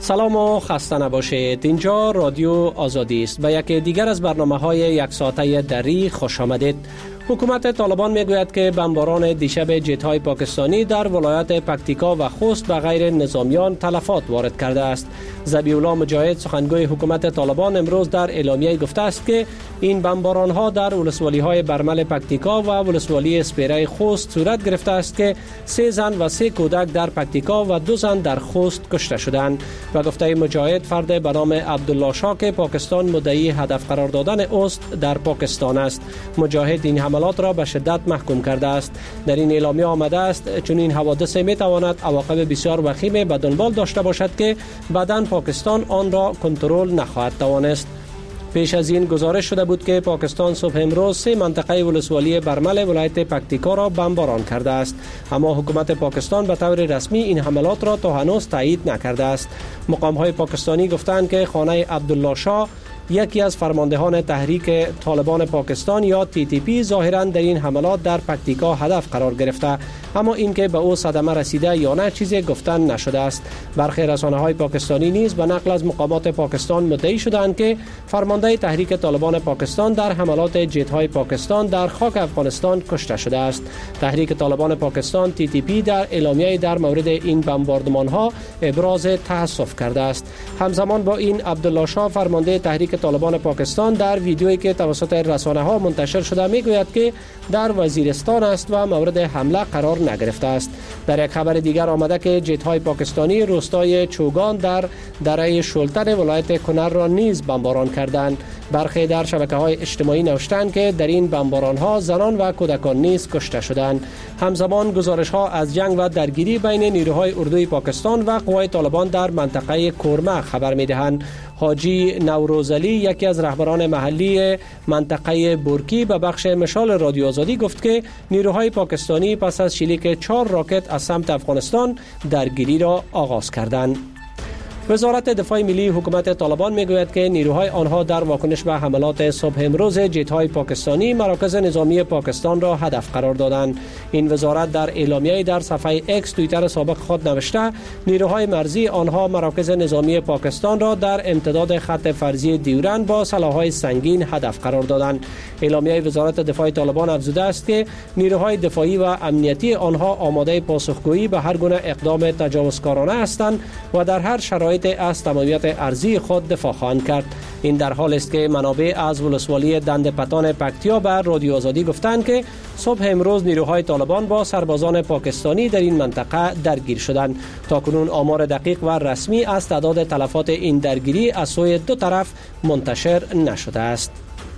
سلام و خسته نباشید. اینجا رادیو آزادی است. به یکی دیگر از برنامه‌های یک ساعته دری خوش آمدید. حکومت طالبان میگوید که بمباران دیشب جت‌های پاکستانی در ولایت پکتیکا و خوست به غیر نظامیان تلفات وارد کرده است. ذبیح الله مجاهد سخنگوی حکومت طالبان امروز در اعلامیه گفته است که این بمباران‌ها در ولسوالی‌های برمل پکتیکا و ولسوالی اسپیره خوست صورت گرفته است که 3 زن و 3 کودک در پکتیکا و 2 زن در خوست کشته شدند. و گفته مجاهد فرد به نام عبدالله شاه که پاکستان مدعی هدف قرار دادن اوست در پاکستان است. مجاهد این حملات را به شدت محکوم کرده است. در این اعلامیه آمده است چون این حوادث می تواند عواقب بسیار وخیم به دنبال داشته باشد که بعداً پاکستان آن را کنترل نخواهد توانست. پیش از این گزارش شده بود که پاکستان صبح امروز 3 منطقه ولسوالی برمل ولایت پکتیکا را بمباران کرده است، اما حکومت پاکستان به طور رسمی این حملات را تا هنوز تایید نکرده است. مقام‌های پاکستانی گفتند که خانه عبدالله شاه، یکی از فرماندهان تحریک طالبان پاکستان یا TTP، ظاهراً در این حملات در پکتیکا هدف قرار گرفته، اما اینکه به او صدمه رسیده یا نه چیزی گفتن نشده است. برخی رسانه‌های پاکستانی نیز به نقل از مقامات پاکستان مدعی شدند که فرمانده تحریک طالبان پاکستان در حملات جت‌های پاکستان در خاک افغانستان کشته شده است. تحریک طالبان پاکستان TTP در اعلامیه در مورد این بمباردمان‌ها ابراز تأسف کرده است. همزمان با این عبدالله شاه فرمانده تحریک طالبان پاکستان در ویدیویی که توسط رسانه‌ها منتشر شده میگوید که در وزیرستان است و مورد حمله قرار نگرفته است. در یک خبر دیگر آمده که جت‌های پاکستانی روستای چوگان در دره شلتر ولایت کنر را نیز بمباران کردند. برخی در شبکه‌های اجتماعی نوشتند که در این بمباران‌ها زنان و کودکان نیز کشته شدند. همزمان گزارش‌ها از جنگ و درگیری بین نیروهای اردوی پاکستان و قوای طالبان در منطقه کورمه خبر می‌دهند. حاجی نوروزعلی، یکی از رهبران محلی منطقه بورکی، به بخش مشال رادیو آزادی گفت که نیروهای پاکستانی پس از شلیک 4 راکت از سمت افغانستان درگیری را آغاز کردند. وزارت دفاع ملی حکومت طالبان میگوید که نیروهای آنها در واکنش به حملات صبح امروز جت‌های پاکستانی مراکز نظامی پاکستان را هدف قرار دادند. این وزارت در اعلامیه در صفحه اکس توییتر سابق خود نوشته نیروهای مرزی آنها مراکز نظامی پاکستان را در امتداد خط فرضی دیورن با سلاح‌های سنگین هدف قرار دادند. اعلامیه وزارت دفاع طالبان افزوده است که نیروهای دفاعی و امنیتی آنها آماده پاسخگویی به هر گونه اقدام تجاوزکارانه هستند و در هر شرایط از تمامیت ارضی خود دفاع خواهند کرد. این در حال است که منابع از ولسوالی دندپتان پکتیا به رادیو آزادی گفتند که صبح امروز نیروهای طالبان با سربازان پاکستانی در این منطقه درگیر شدند. تاکنون آمار دقیق و رسمی از تعداد تلفات این درگیری از سوی دو طرف منتشر نشده است.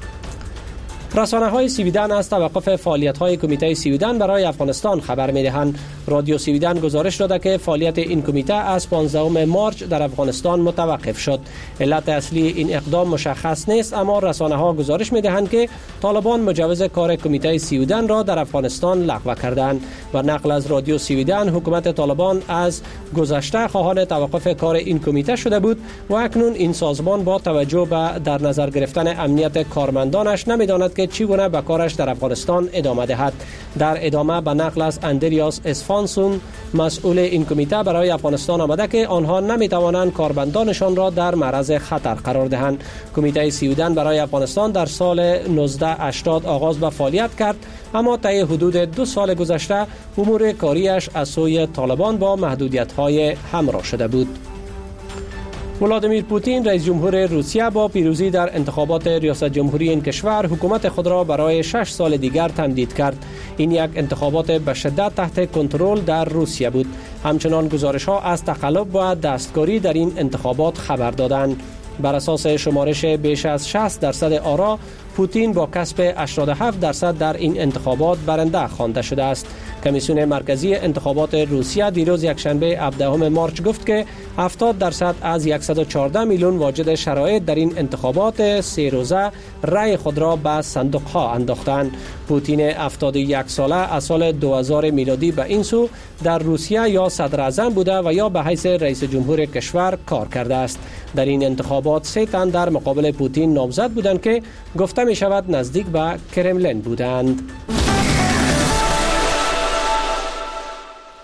رسانه‌های سویدن از توقف فعالیت‌های کمیته سویدن برای افغانستان خبر می‌دهند. رادیو سویدن گزارش داده که فعالیت این کمیته از 15 مارچ در افغانستان متوقف شد. علت اصلی این اقدام مشخص نیست، اما رسانه‌ها گزارش می‌دهند که طالبان مجوز کار کمیته سویدن را در افغانستان لغو کردند. و نقل از رادیو سویدن، حکومت طالبان از گذشته خواهان توقف کار این کمیته شده بود و اکنون این سازمان با توجه به در نظر گرفتن امنیت کارمندانش نمی‌داند که چگونه به کارش در افغانستان ادامه دهد. در ادامه به نقل از اندریاس اسفانسون، مسئول این کمیته، برای افغانستان آمده که آنها نمی‌توانند کارمندانشان را در معرض خطر قرار دهند. کمیته سویدن برای افغانستان در سال 1980 آغاز به فعالیت کرد، اما طی حدود 2 سال گذشته امور کاریش از سوی طالبان با محدودیت‌های همراه شده بود. ولادیمیر پوتین رئیس جمهور روسیه با پیروزی در انتخابات ریاست جمهوری این کشور حکومت خود را برای 6 سال دیگر تمدید کرد. این یک انتخابات به شدت تحت کنترل در روسیه بود. همچنان گزارش‌ها از تقلب و دستکاری در این انتخابات خبر دادند. بر اساس شمارش بیش از 60% آرا، پوتین با کسب 87% در این انتخابات برنده خوانده شده است. کمیسیون مرکزی انتخابات روسیه دیروز یکشنبه 17 مارچ گفت که 70% از 114 میلیون واجد شرایط در این انتخابات 3 روزه رأی خود را به صندوق‌ها انداختند. پوتین 71 ساله از سال 2000 میلادی به این سو در روسیه یا صدر اعظم بوده و یا به حیث رئیس جمهور کشور کار کرده است. در این انتخابات 3 تن در مقابل پوتین نامزد بودند که گفته می شود نزدیک به کرملین بودند.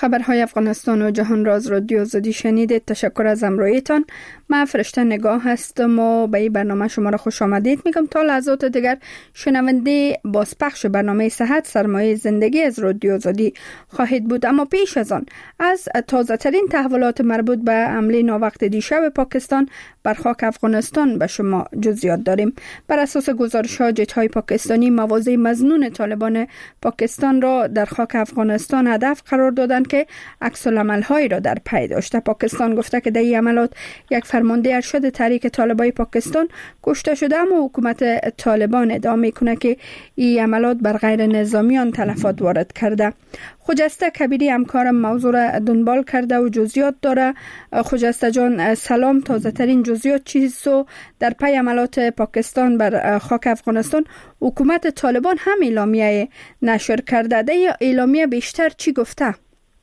خبرهای افغانستان و جهان را از رادیو آزادی شنیدید. تشکر از همراهیتان. من فرشته نگاه هستم و به این برنامه شما را خوش آمدید میگم. تا لحظات دیگر شنونده بازپخش برنامه صحت سرمایه زندگی از رادیو آزادی خواهید بود. اما پیش از آن از تازه ترین تحولات مربوط به حمله ناوقت دیشب پاکستان بر خاک افغانستان به شما جزئیات داریم. بر اساس گزارش‌ها جت‌های پاکستانی مواضع مظنون طالبان پاکستان را در خاک افغانستان هدف قرار دادند که عکس‌العمل‌هایی را در پی داشته. پاکستان گفته که در این عملات یک فرمانده ارشد تحریک طالبان پاکستان کشته شده، اما حکومت طالبان ادعا می‌کند که این عملات بر غیر نظامیان تلفات وارد کرده. خجسته کبیری همکارم موضوع را دنبال کرده و جزئیات داره. خجسته جان سلام، تازه ترین جزئیات چیست و در پی عملات پاکستان بر خاک افغانستان حکومت طالبان هم اعلامیه نشر کرده. در اعلامیه بیشتر چی گفته؟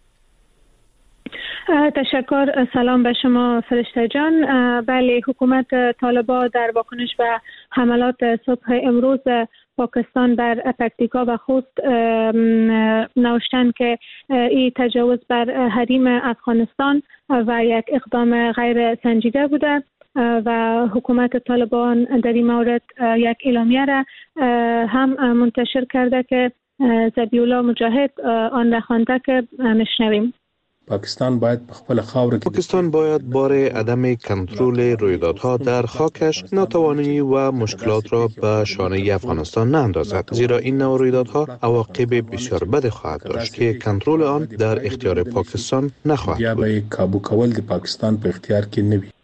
تشکر. سلام به شما فرشته جان. بله، حکومت طالبان در واکنش به حملات صبح امروز پاکستان بر پکتیکا و خوست نوشتن که این تجاوز بر حریم افغانستان و یک اقدام غیر سنجیده بوده و حکومت طالبان در این مورد یک اعلامیه را هم منتشر کرده که ذبیح الله مجاهد آن را خوانده که میشنویم. پاکستان باید بار عدم کنترل رویدادها در خاکش ناتوانی و مشکلات را به شانه افغانستان ناندازد، زیرا این نوع رویدادها عواقب بسیار بد خواهد داشت که کنترل آن در اختیار پاکستان نخواهد بود. یا کابو کول د پاکستان په اختیار کې نه وي.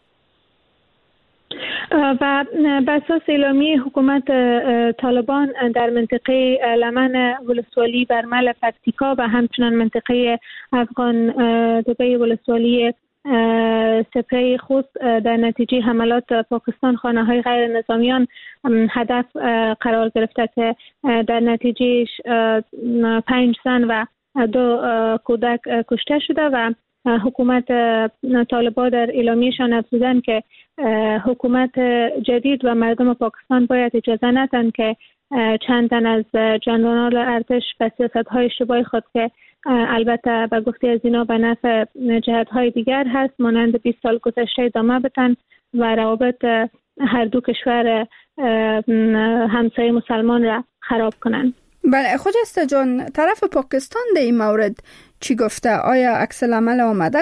و به اساس اعلامیه حکومت طالبان در منطقه لمن ولسوالی برمل پکتیکا و همچنان منطقه افغان دبی ولسوالی سپری خوست در نتیجه حملات پاکستان خانه‌های غیر نظامیان هدف قرار گرفته که در نتیجه 5 زن و 2 کودک کشته شده و حکومت طالبان در اعلامیه‌شان افزودند که حکومت جدید و مردم پاکستان باید اجازه ندهند که چند تن از جنرالان ارتش به سیاست‌های اشتباه خود که البته به گفته از اینا به نفع جهت‌های دیگر هست مانند 20 سال گذشته ادامه بدن و روابط هر دو کشور همسایه مسلمان را خراب کنند. بله، خجسته جان، طرف پاکستان در این مورد چی گفته؟ آیا عکس العمل آمده؟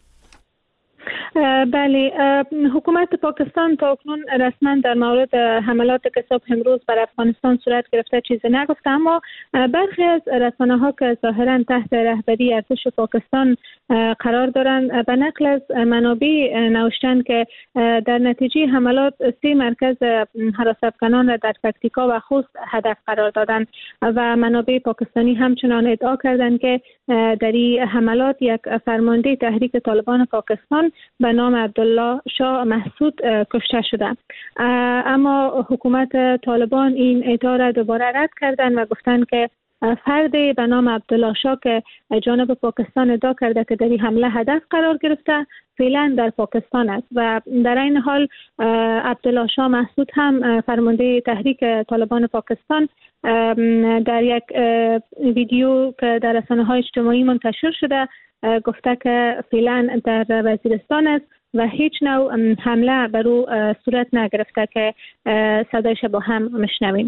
بله، حکومت پاکستان تا اکنون رسما در مورد حملات که صبح امروز بر افغانستان صورت گرفته چیزی نگفته، اما برخی از رسانه‌ها که ظاهراً تحت رهبری ارتش پاکستان قرار دارند به نقل از منابع نوشتند که در نتیجه حملات 3 مرکز هراس افغانان را در پکتیکا و خوست هدف قرار دادند و منابع پاکستانی همچنان ادعا کردند که در این حملات یک فرمانده تحریک طالبان پاکستان به نام عبدالله شاه محسود کشته شده. اما حکومت طالبان این ادعا را دوباره رد کردند و گفتند که فردی به نام عبدالله شاه که جانب پاکستان ادعا کرده که در این حمله هدف قرار گرفته فعلا در پاکستان است و در این حال عبدالله شاه محسود هم فرمانده تحریک طالبان پاکستان در یک ویدیو که در رسانه‌های اجتماعی منتشر شده گفته که فعلا در وزیرستان است و هیچ نوع حمله بر او صورت نگرفته که صدایش با هم مشنویم.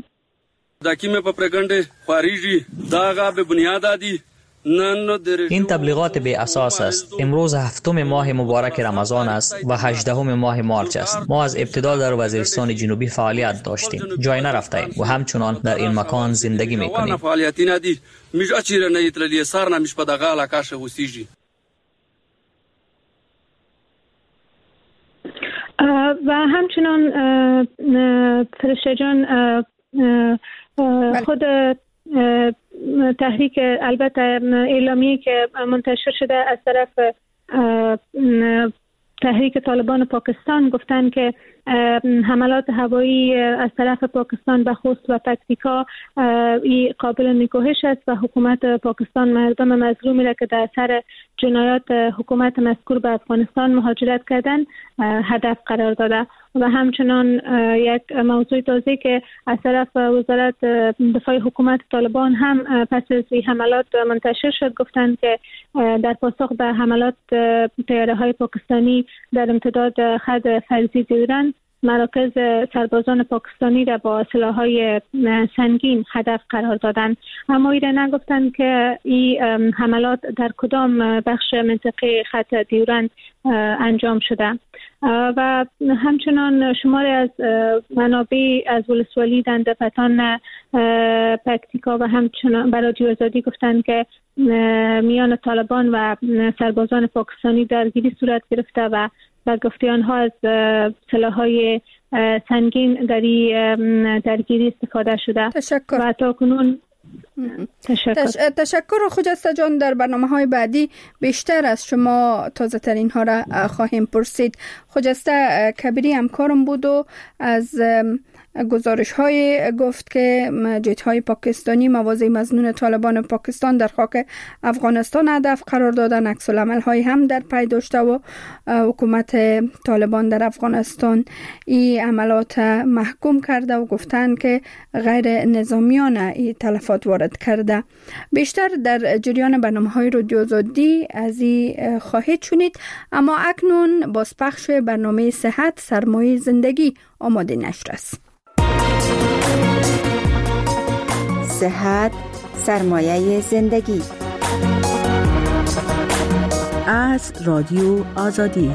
این تبلیغات بی اساس است. امروز 7 ماه مبارک رمضان است و 18 ماه مارچ است. ما از ابتدا در وزیرستان جنوبی فعالیت داشتیم، جای نرفتیم و همچنان در این مکان زندگی میکنیم. و همچنان فرشته جان خود تحریک البته اعلامیه که منتشر شده از طرف تحریک طالبان پاکستان گفتن که حملات هوایی از طرف پاکستان به خوست و پکتیکا قابل نکوهش است و حکومت پاکستان مردم مظلومی را که در اثر جنایات حکومت مذکور به افغانستان مهاجرت کردن هدف قرار داده. و همچنان یک موضوع تازه که از طرف وزارت دفاع حکومت طالبان هم پس از این حملات منتشر شد، گفتند که در پاسخ به حملات طیاره‌های پاکستانی در امتداد خط فرضی دیورند، مراکز سربازان پاکستانی را با سلاح‌های سنگین هدف قرار دادند. اما ایره نگفتند که این حملات در کدام بخش منطقه خط دیورند انجام شده. و همچنان شماری از منابع از ولسوالی دندپتان پکتیکا و همچنان برای رادیو آزادی گفتند که میان طالبان و سربازان پاکستانی درگیری صورت گرفته و گفته آنها از سلاح‌های سنگین در این درگیری استفاده شده. تشکر. و تا کنون تشکر خجسته جان. در برنامه‌های بعدی بیشتر از شما تازه ترین ها را خواهیم پرسید. خجسته کبیری همکارم بود و از گزارش های گفت که جت های پاکستانی مواضع مظنون طالبان پاکستان در خاک افغانستان هدف قرار دادن. عکس العمل های هم در پی داشته و حکومت طالبان در افغانستان این عملات محکوم کرده و گفتند که غیر نظامیانه این تلفات وارد کرده. بیشتر در جریان برنامه های رادیو آزادی از این خواهید شنید. اما اکنون بازپخش برنامه صحت سرمایه زندگی آماده نشر است. صحت سرمایه زندگی از رادیو آزادی.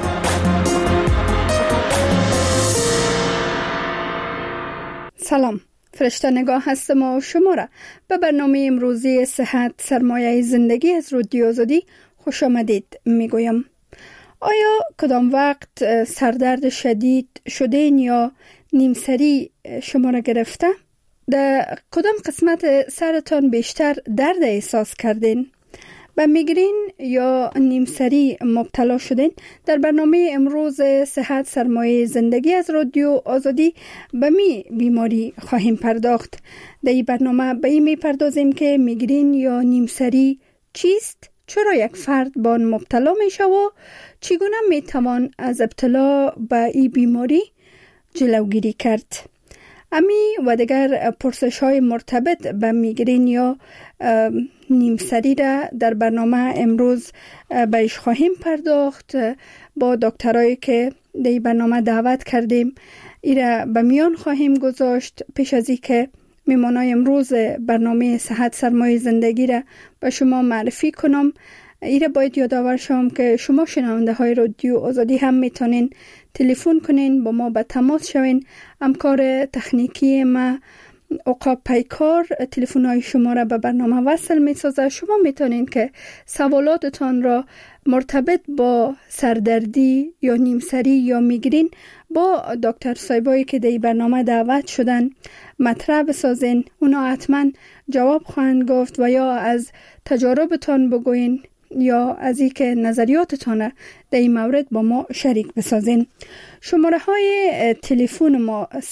سلام، فرشته نگاه هستم و شما را به برنامه امروزی صحت سرمایه زندگی از رادیو آزادی خوش آمدید میگویم. آیا کدام وقت سردرد شدید شدین یا نیمسری شما را گرفته؟ در کدام قسمت سرتان بیشتر درد احساس کردین؟ به میگرین یا نیمسری مبتلا شدین؟ در برنامه امروز صحت سرمایه زندگی از رادیو آزادی به می بیماری خواهیم پرداخت. در این برنامه به این می پردازیم که میگرین یا نیمسری چیست؟ چرا یک فرد با آن مبتلا می شود و چگونه می توان از ابتلا به این بیماری جلوگیری کرد؟ امی و دیگر پرسش های مرتبط به میگرین یا نیمسری را در برنامه امروز بهش خواهیم پرداخت با دکترایی که در برنامه دعوت کردیم. ایره به میان خواهیم گذاشت. پیش از این که میمانای امروز برنامه صحت سرمایه زندگی را به شما معرفی کنم، ایره باید یادآور شوم که شما شنونده های رادیو آزادی هم میتونین تلفن کنین، با ما به تماس شوین. همکار تکنیکی ما عقاب پیکار تلفن های شما را به برنامه وصل میسازه. شما میتونین که سوالاتتان را مرتبط با سردردی یا نیمسری یا میگرین با دکتر صاحبایی که در برنامه دعوت شدن مطرح بسازین. اونا حتما جواب خواهند گفت و یا از تجاربتان بگوین یا از این که نظریاتتان در این مورد با ما شریک بسازین. شماره های تلفن ما 00420221124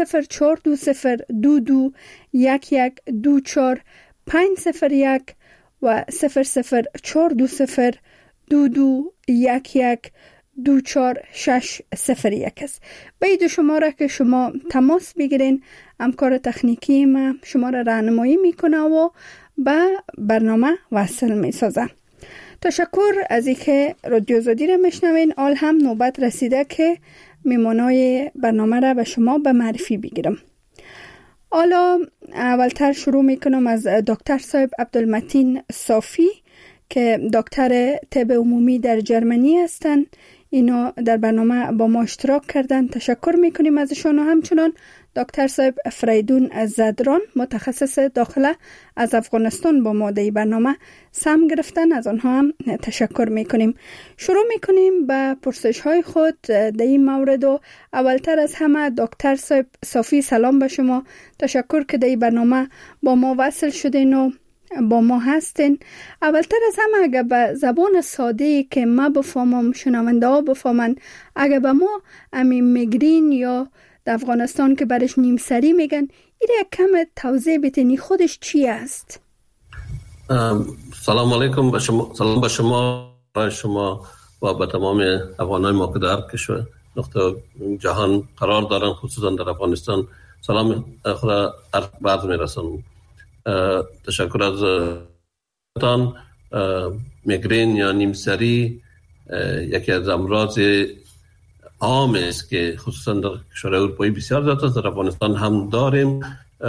و 004202211246601 است. به این دو شماره که شما تماس بگیرین، همکار تکنیکی ما شما را راهنمایی میکنه و به برنامه وصل میسازه. تشکر از اینکه رادیو آزادی را میشنوین. حال هم نوبت رسیده که میمانای برنامه را به شما به معرفی بگیرم. حالا اولتر شروع میکنم از دکتر صاحب عبدالمتین صافی که دکتر طب عمومی در جرمنی هستند. اینا در برنامه با ما اشتراک کردن. تشکر میکنیم ازشون. و همچنان دکتر صاحب فریدون از زدران متخصص داخله از افغانستان با ما در برنامه سهم گرفتن. از آنها هم تشکر میکنیم. شروع میکنیم به پرسش های خود در این مورد. و اولتر از همه دکتر صاحب صافی، سلام به شما. تشکر که در این برنامه با ما وصل شدین و با ما هستین. اولتر از همه اگه به زبان ساده که ما بفهمم، شنونده ها بفهمن، اگه به ما امی میگرین یا در افغانستان که برش نیمسری میگن، این یک کم توضیح بتینی خودش چی است؟ سلام علیکم به شما، سلام به شما و به تمام افغانای ما که در کشور نقطه جهان قرار دارن، خصوصا در افغانستان. سلام خود عرض می‌رسانم. تشکر از تان. میگرین یا نیمسری یکی از امراض عام است که خصوصا در کشورهای اروپایی بسیار زیاد است. در افغانستان هم داریم.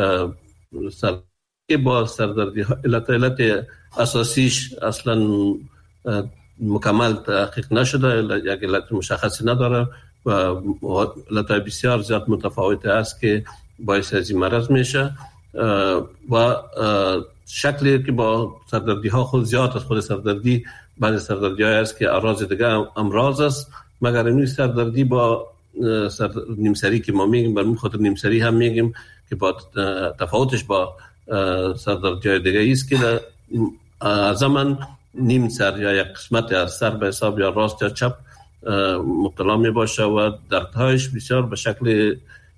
با سردردی علت اساسیش اصلا مکمل تحقیق نشده، یک علت مشخصی نداره و علت بسیار زیاد متفاوته است که باعث از این مرض میشه و شکلی که با سردردی ها خود زیاد است. خود سردردی بعضی سردردی های است که اعراض دیگه امراض است، مگر این سردردی با نیمسری که ما میگیم بر خاطر نیمسری هم میگیم که با تفاوتش با سردردی های دیگه است که زمان نیم سر یا یک قسمت از سر به حساب یا راست یا چپ مبتلا می باشه و دردهایش بسیار به شکل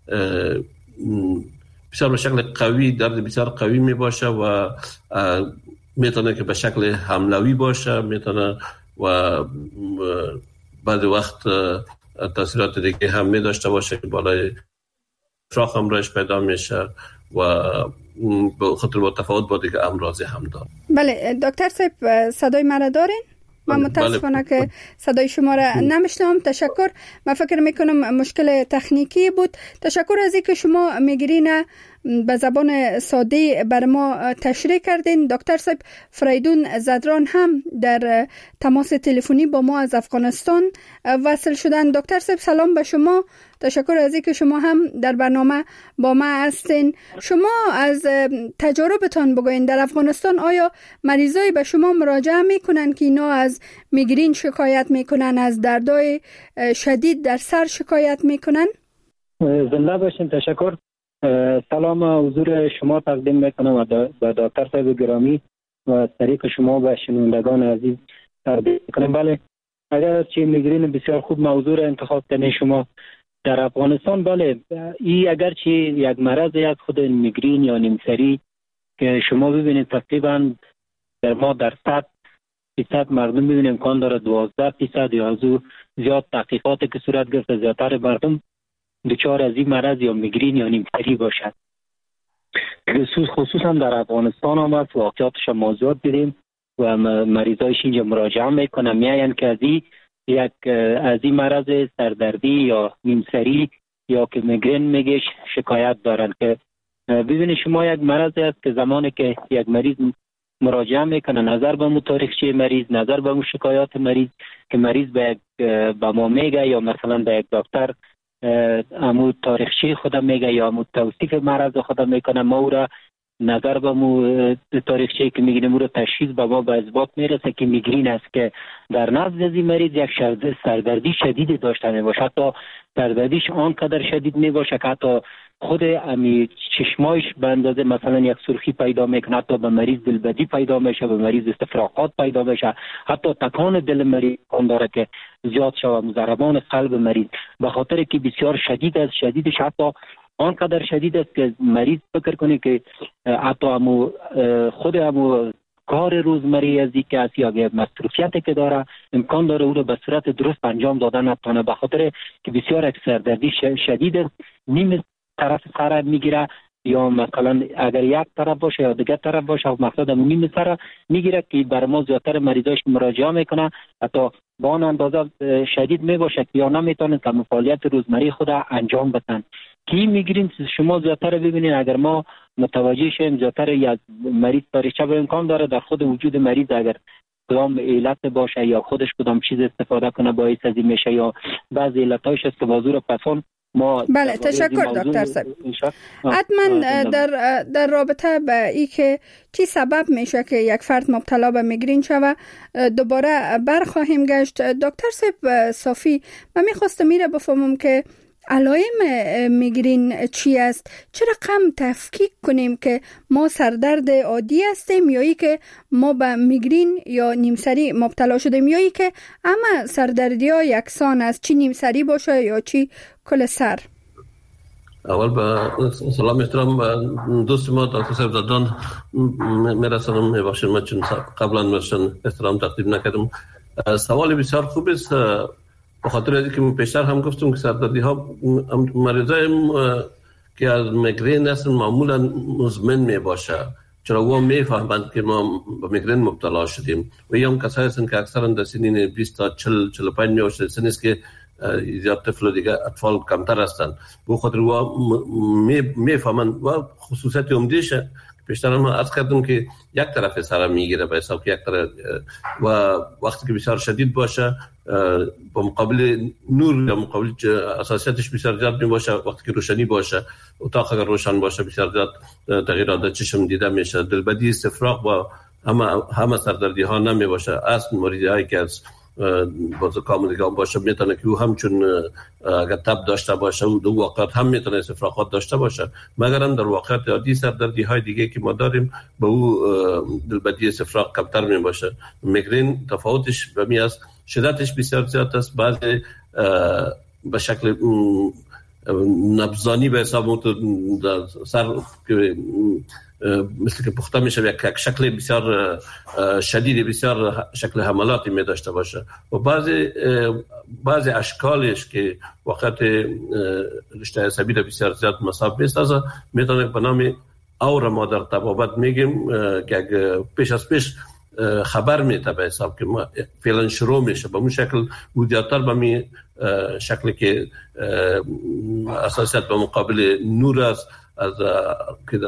قوی، درد بسیار قوی می باشه و میتونه که به شکل حملوی باشه، میتونه و بعد وقت تاثیرات دیگه هم می داشته باشه که بالای فراخ امراض پیدا میشه و به خاطر با تفاوت با دیگه امراضی هم داره. بله دکتر صاحب صدای مرا دارین؟ من متاسفانه که صدای شما را نمیشنوم. تشکر. من فکر میکنم مشکل تکنیکی بود. تشکر از اینکه شما میگرین به زبان ساده بر ما تشریح کردین. دکتر صاحب فریدون زدران هم در تماس تلفنی با ما از افغانستان وصل شدن. دکتر صاحب سلام به شما. تشکر از اینکه شما هم در برنامه با ما هستین. شما از تجاربتان بگوین در افغانستان آیا مریضای به شما مراجعه میکنن که اینا از میگرین شکایت میکنن، از دردای شدید در سر شکایت میکنن؟ زنده باشین. تشکر. سلام حضور شما تقدیم میکنم به دکتر صاحب گرامی و طریق شما به شنوندگان عزیز تقدیم میکنم. بله اگر چه میگرین بسیار خوب موضوع را انتخاب کنید شما در افغانستان. بله این اگر چه یک مرض از خود میگرین یا نیمسری که شما ببینید تقریبا در ما در 100% مردم ببینید امکان داره 12% یا از او زیاد تحقیقاتی که صورت گرفته زیادتر مردم دچار از این مرض یا میگرین یا نیمسری باشد. خصوصا در افغانستان هم است واقعاتش ما زیاد دیدیم و مریضایش اینجا مراجعه میکنن میاین که از این مرض سردردی یا نیمسری یا که میگرین میگه شکایت دارن. که ببینید شما یک مرض است که زمانی که یک مریض مراجعه میکنه نظر به مو تاریخچه مریض، نظر به مو شکایات مریض که مریض به ما میگه یا مثلا به یک دکتر امو تاریخچه خودم میگه یا امو توصیف مرض خودم میکنه، ما او را نظر به مو تاریخچه که میگیم او را تشخیص به ما به اثبات میرسه که میگرین است که در نزد از این مریض یک سردردی شدید داشته میباشه. حتی سردردیش آنقدر شدید میباشه که حتی خود امی چشمایش به اندازه مثلا یک سرخی پیدا میکنه، حتی به مریض دلبدی پیدا میشه، به مریض استفراغات پیدا میشه، حتی تکان دل مریض اون داره که زیاد شود، ضربان قلب مریض به خاطر که بسیار شدید است. شدیدش حتی آنقدر شدید است که مریض فکر کنه که حتی خود کار روزمره ازی که از یا مصروفیتی که داره امکان داره او رو به صورت درست انجام دادن نتونه به خاطر که بسیار یک سردردی شدید است. نیم طرف سر میگیره یا مثلا اگر یک طرف باشه یا دیگر طرف باشه مقصد نیم سر میگیره که بر ما زیادتر مریضاش مراجعه میکنه حتی با آن اندازه شدید میباشه که یا نمیتونن که فعالیت روزمره خود انجام بدن. کی میگیرین شما زیادتر ببینید اگر ما متوجه شیم زیادتر یک مریض تاریخچه به امکان داره در خود وجود مریض اگر کدام علت باشه یا خودش کدام چیز استفاده کنه باعث از این میشه یا بعضی علتایش است که بازور پسون ما. بله تشکر دکتر صاحب. حتما در رابطه با ای که چی سبب میشه که یک فرد مبتلا به میگرین شوه دوباره برخواهیم گشت. دکتر صاحب صافی من میخواستم میره بفهمم که علائم میگرین چی است؟ چرا کم تفکیک کنیم که ما سردرد عادی هستیم یا ای که ما به میگرین یا نیمسری مبتلا شدیم یا ای که اما سردردی ها یکسان است، چی نیمسری باشه یا چی کل سر؟ اول با سلام احترام دوست ما دکتر صاحب زدران میرسانم. میبخشید من چون قبلا مرشن احترام تقدیم نکردم. سوال بسیار خوب است. به خاطر اینکه من پیشتر هم گفتم که سردردی ها مریضای که از میگرین هستن معمولا مزمن می باشه، چرا او میفهمند که ما به میگرین مبتلا شدیم و یا هم کسایی هستن که اکثرا در سنین 20 تا 45 می باشه، سنی است که زیاد طفل دیگه اطفال کمتر هستند، به خاطر او میفهمند و خصوصیت عمده‌شه پیشتر هم عرض کردم که یک طرف سر میگیره به حساب که یک طرف و وقتی که بسیار شدید باشه با مقابل نور یا مقابل اساسیتش بسیار زیاد می باشه، وقتی که روشنی باشه اتاق اگر روشن باشه بسیار زیاد تغییرات چشم دیده میشه، دلبدی استفراغ با همه سردردی ها نمی باشه. اصل مریضی هایی که از با زکام دیگه باشه میتونه که او همچون اگر تب داشته باشه و دو واقعات هم میتونه استفراغات داشته باشه، مگر هم در واقعات عادی سردردی های دیگه که ما داریم به او دلبدی استفراغ کمتر می باشه. میگرین تفاوتش به می است شدتش بسیار زیاد است، بعضی به شکل نبضانی به حساب در سر مثل که پخته میشه یک شکل بسیار شدید بسیار شکل حملاتی می داشته باشه و بعضی اشکالش که وقت رشته عصبی را بسیار زیاد مصاب میسازه میتونه به نام اور ما در طبابت میگیم که پیش از پیش خبر میده به حساب که فعلا شروع میشه به اون شکل و زیادتر به می شکلی که اساسیت به مقابل نور است از که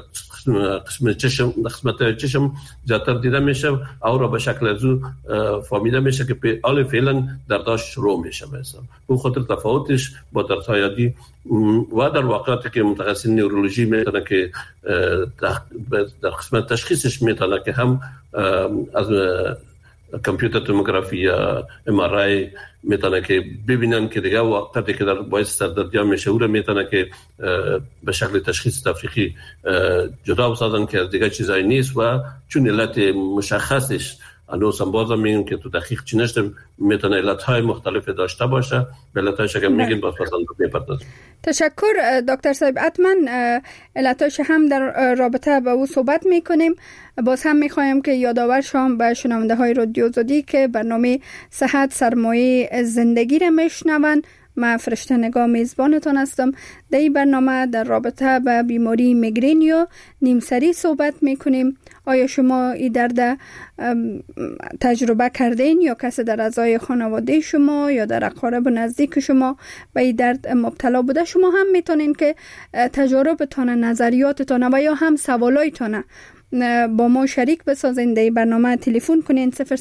قسمت چشم زیادتر دیده میشه او را به شکل از او فهمیده میشه که حال فعلا درداش شروع میشه مثلا. اون خاطر تفاوتش با دردهای عادی و در واقعاتی که متخصص نورولوژی میتونه که در قسمت تشخیصش میتونه که هم از کامپیوتر توموگرافی یا MRI میتونه که ببینن که دیگه وقتی که در باعث سردردی میشه او را میتونه که به شکل تشخیص تفریقی جدا بسازن که از دیگه چیزایی نیست و چون علت مشخصش هنوز هم بازم میگم که تو دقیق چی نشدم میتونه علتهای مختلف داشته باشه، به علتهایش اگر میگیم باز پسند میپردازم. تشکر دکتر صاحب. حتما علتهایش هم در رابطه با او صحبت میکنیم. باز هم میخوایم که یادآور شوم به شنونده های رادیو آزادی که برنامه صحت سرمایه زندگی را میشنوند. من فرشته نگاه میزبانتان هستم. در این برنامه در رابطه با بیماری میگرین یا نیمسری صحبت میکنیم. آیا شما این درد تجربه کردین یا کسی در اعضای خانواده شما یا در اقارب نزدیک شما به این درد مبتلا بوده؟ شما هم میتونین که تجاربتان، نظریاتتان و یا هم سوالایتان با ما شریک بسازین. در برنامه تلفن کنین 0042022112450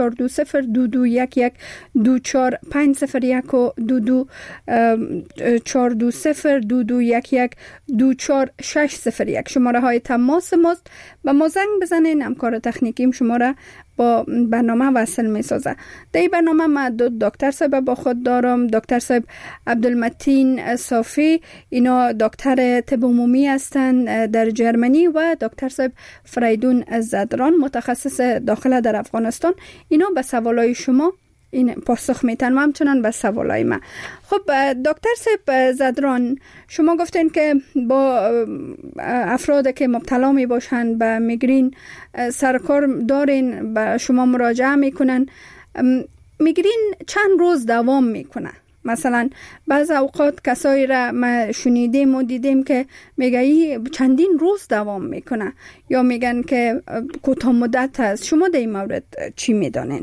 و 224211222601 شماره های تماس ماست. با ما زنگ بزنین، همکار تکنیکیم شما را با برنامه وصل می سازه. در این برنامه من دو دکتر صاحب با خود دارم. دکتر صاحب عبدالمتین صافی، اینا دکتر طب عمومی هستند در جرمنی و دکتر صاحب فریدون زدران متخصص داخله در افغانستان. اینا به سوالای شما این پاسخ میتن و همچنان به سوالای من. خب دکتر صاحب زدران، شما گفتین که با افراد که مبتلا می باشند به میگرین سرکار دارین، به شما مراجعه میکنن. میگرین چند روز دوام میکنه؟ مثلا بعض اوقات کسایی را ما شنیدیم و دیدیم که میگه چندین روز دوام میکنه یا میگن که کوتاه مدت است. شما در این مورد چی میدانین؟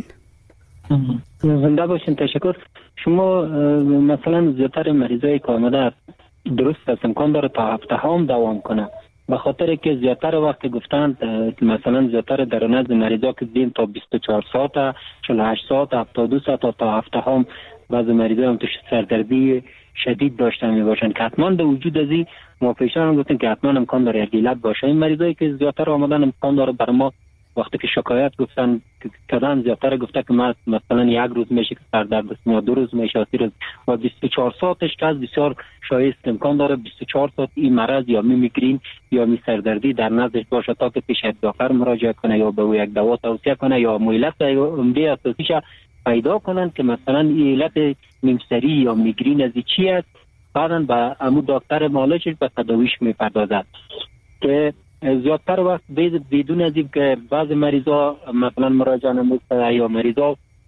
زنده باشین. تشکر. شما مثلا زیادتر مریضایی که آمده درست است امکان داره تا هفته هم دوام کنه، به خاطر که زیادتر وقت گفتند مثلا زیادتر در نزد مریضا که دیدیم تا 24 ساعت 48 ساعت 72 ساعت تا هفته هم بعضی مریضا هم تو سردردی شدید داشتن می باشن که حتما در وجود ازی ما پیشتر هم گفتیم که حتما امکان داره یک علت باشه. این مریضایی که زیادتر آمدن امکان داره بر ما وقتی که شکایت گفتن کدام زیادتر گفته که ما مثلا یک روز میشه که سردرد است، ما 2 روز میشه، 3 روز و 24 ساعتش که از بسیار شایست امکان داره 24 ساعت این مرض یا میگرین یا می سردردی در نزدش باشه تا که پیش دکتر مراجعه کنه یا به یک دوا توصیه کنه یا علت عمده اساسیش پیدا کنن که مثلا این علت نیمسری یا میگرین از چی است، بعداً به امو دکتر معالجش به تداویش میپردازد. که زیادتر وقت بدون از اینکه بعض مریضا مثلا مراجعه نمیکنه یا مریضا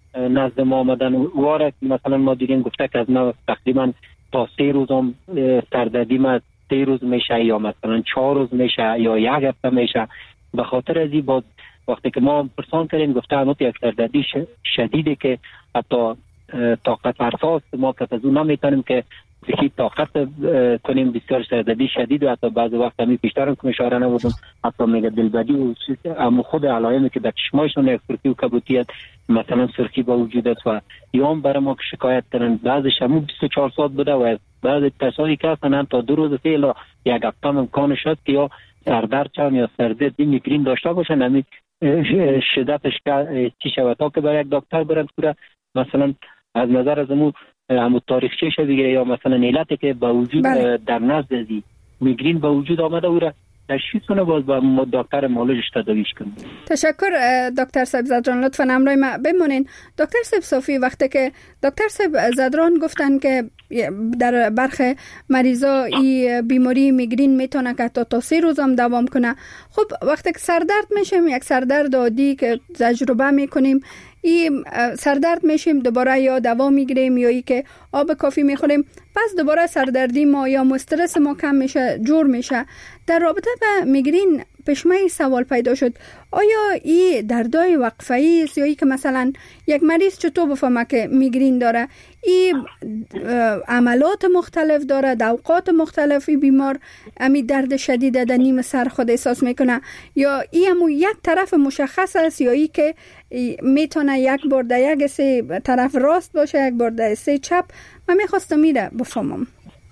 نزد ما آمدن واره مثلا ما دیدیم گفته که از ما تقریبا تا 3 روز هم سردردی ما 3 روز میشه یا مثلا 4 روز میشه یا 1 هفته میشه. به خاطر از این باز وقتی که ما پرسان کردیم گفته انوت یک سردردی شدیده که حتی طاقت فرساست ما که از اون نمیتونیم که بخی طاقت کنیم. بسیار سردردی شدید و حتی بعض وقت همی پیشترم که اشاره نبودم حتی میگه دلبدی و اما خود علائمی که در چشمایشون یک سرخی و کبوتیت مثلا سرخی با وجود است و یا هم برای ما که شکایت کنن بعضش همون 24 ساعت بوده و بعض کسایی که هستن تا 2 روز فعلا یک هفته امکان شد که یا سردرد چون یا سردردی میگرین داشته باشن همین شدتش چی شود تا که برای یک دکتر برن که مثلا از نظر از همون تاریخچه شده یا مثلا علتی که با وجود در نزد ازی میگرین با وجود آمده او را تشخیص کنه باز با دکتر مالوجش تداویش کنه. تشکر دکتر صاحب زدران، لطفا همراه ما بمونین. دکتر صاحب صافی وقتی که دکتر صاحب زدران گفتن که در برخی مریضا این بیماری میگرین میتونه که تا 3 روز هم دوام کنه. خب وقتی که سردرد میشیم یک سردرد عادی که تجربه میکنیم این سردرد میشیم دوباره یا دوا میگیریم یا ای که آب کافی میخوریم پس دوباره سردردی ما یا استرس ما کم میشه جور میشه. در رابطه با میگرین پیشمه سوال پیدا شد آیا این دردای وقفه‌ای است یا ای که مثلا یک مریض چطور بفهمه که میگرین داره؟ این عملات مختلف داره در اوقات مختلفی بیمار امی درد شدید در نیم سر خود احساس میکنه یا این همون یک طرف مشخص است یا ای که میتونه یک بار در یک سه طرف راست باشه یک بار در سه چپ؟ من میخواستم میره بفهمم.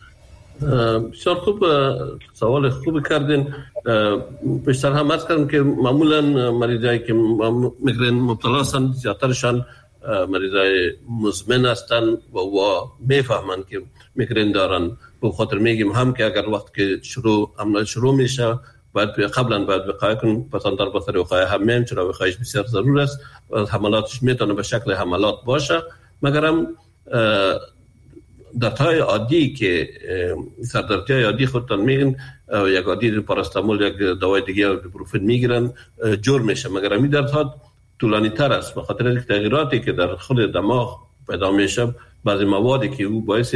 بسیار خوب سوال خوب کردین. بیشتر هم عرض کردم که معمولا مریضایی که میگرین مبتلا هستند زیادترشان مریضای مزمن هستند و میفهمند که میگرین دارن. به خاطر میگیم هم که اگر وقت که عمل شروع میشه باید قبلا وقایع کن پسندر بسر وقایع همین چرا وقایعش بسیار ضرور است و حملاتش میتونه به شکل حملات باشه. مگر هم دردهای عادی که سردردی عادی خودتان میگن یک عادی پاراستامول یک دوای دیگه ایبوپروفن میگیرن جور میشه. مگر این دردها طولانی تر است به خاطر اینکه تغییراتی که در خود دماغ پیدا میشه بعضی موادی که او باعث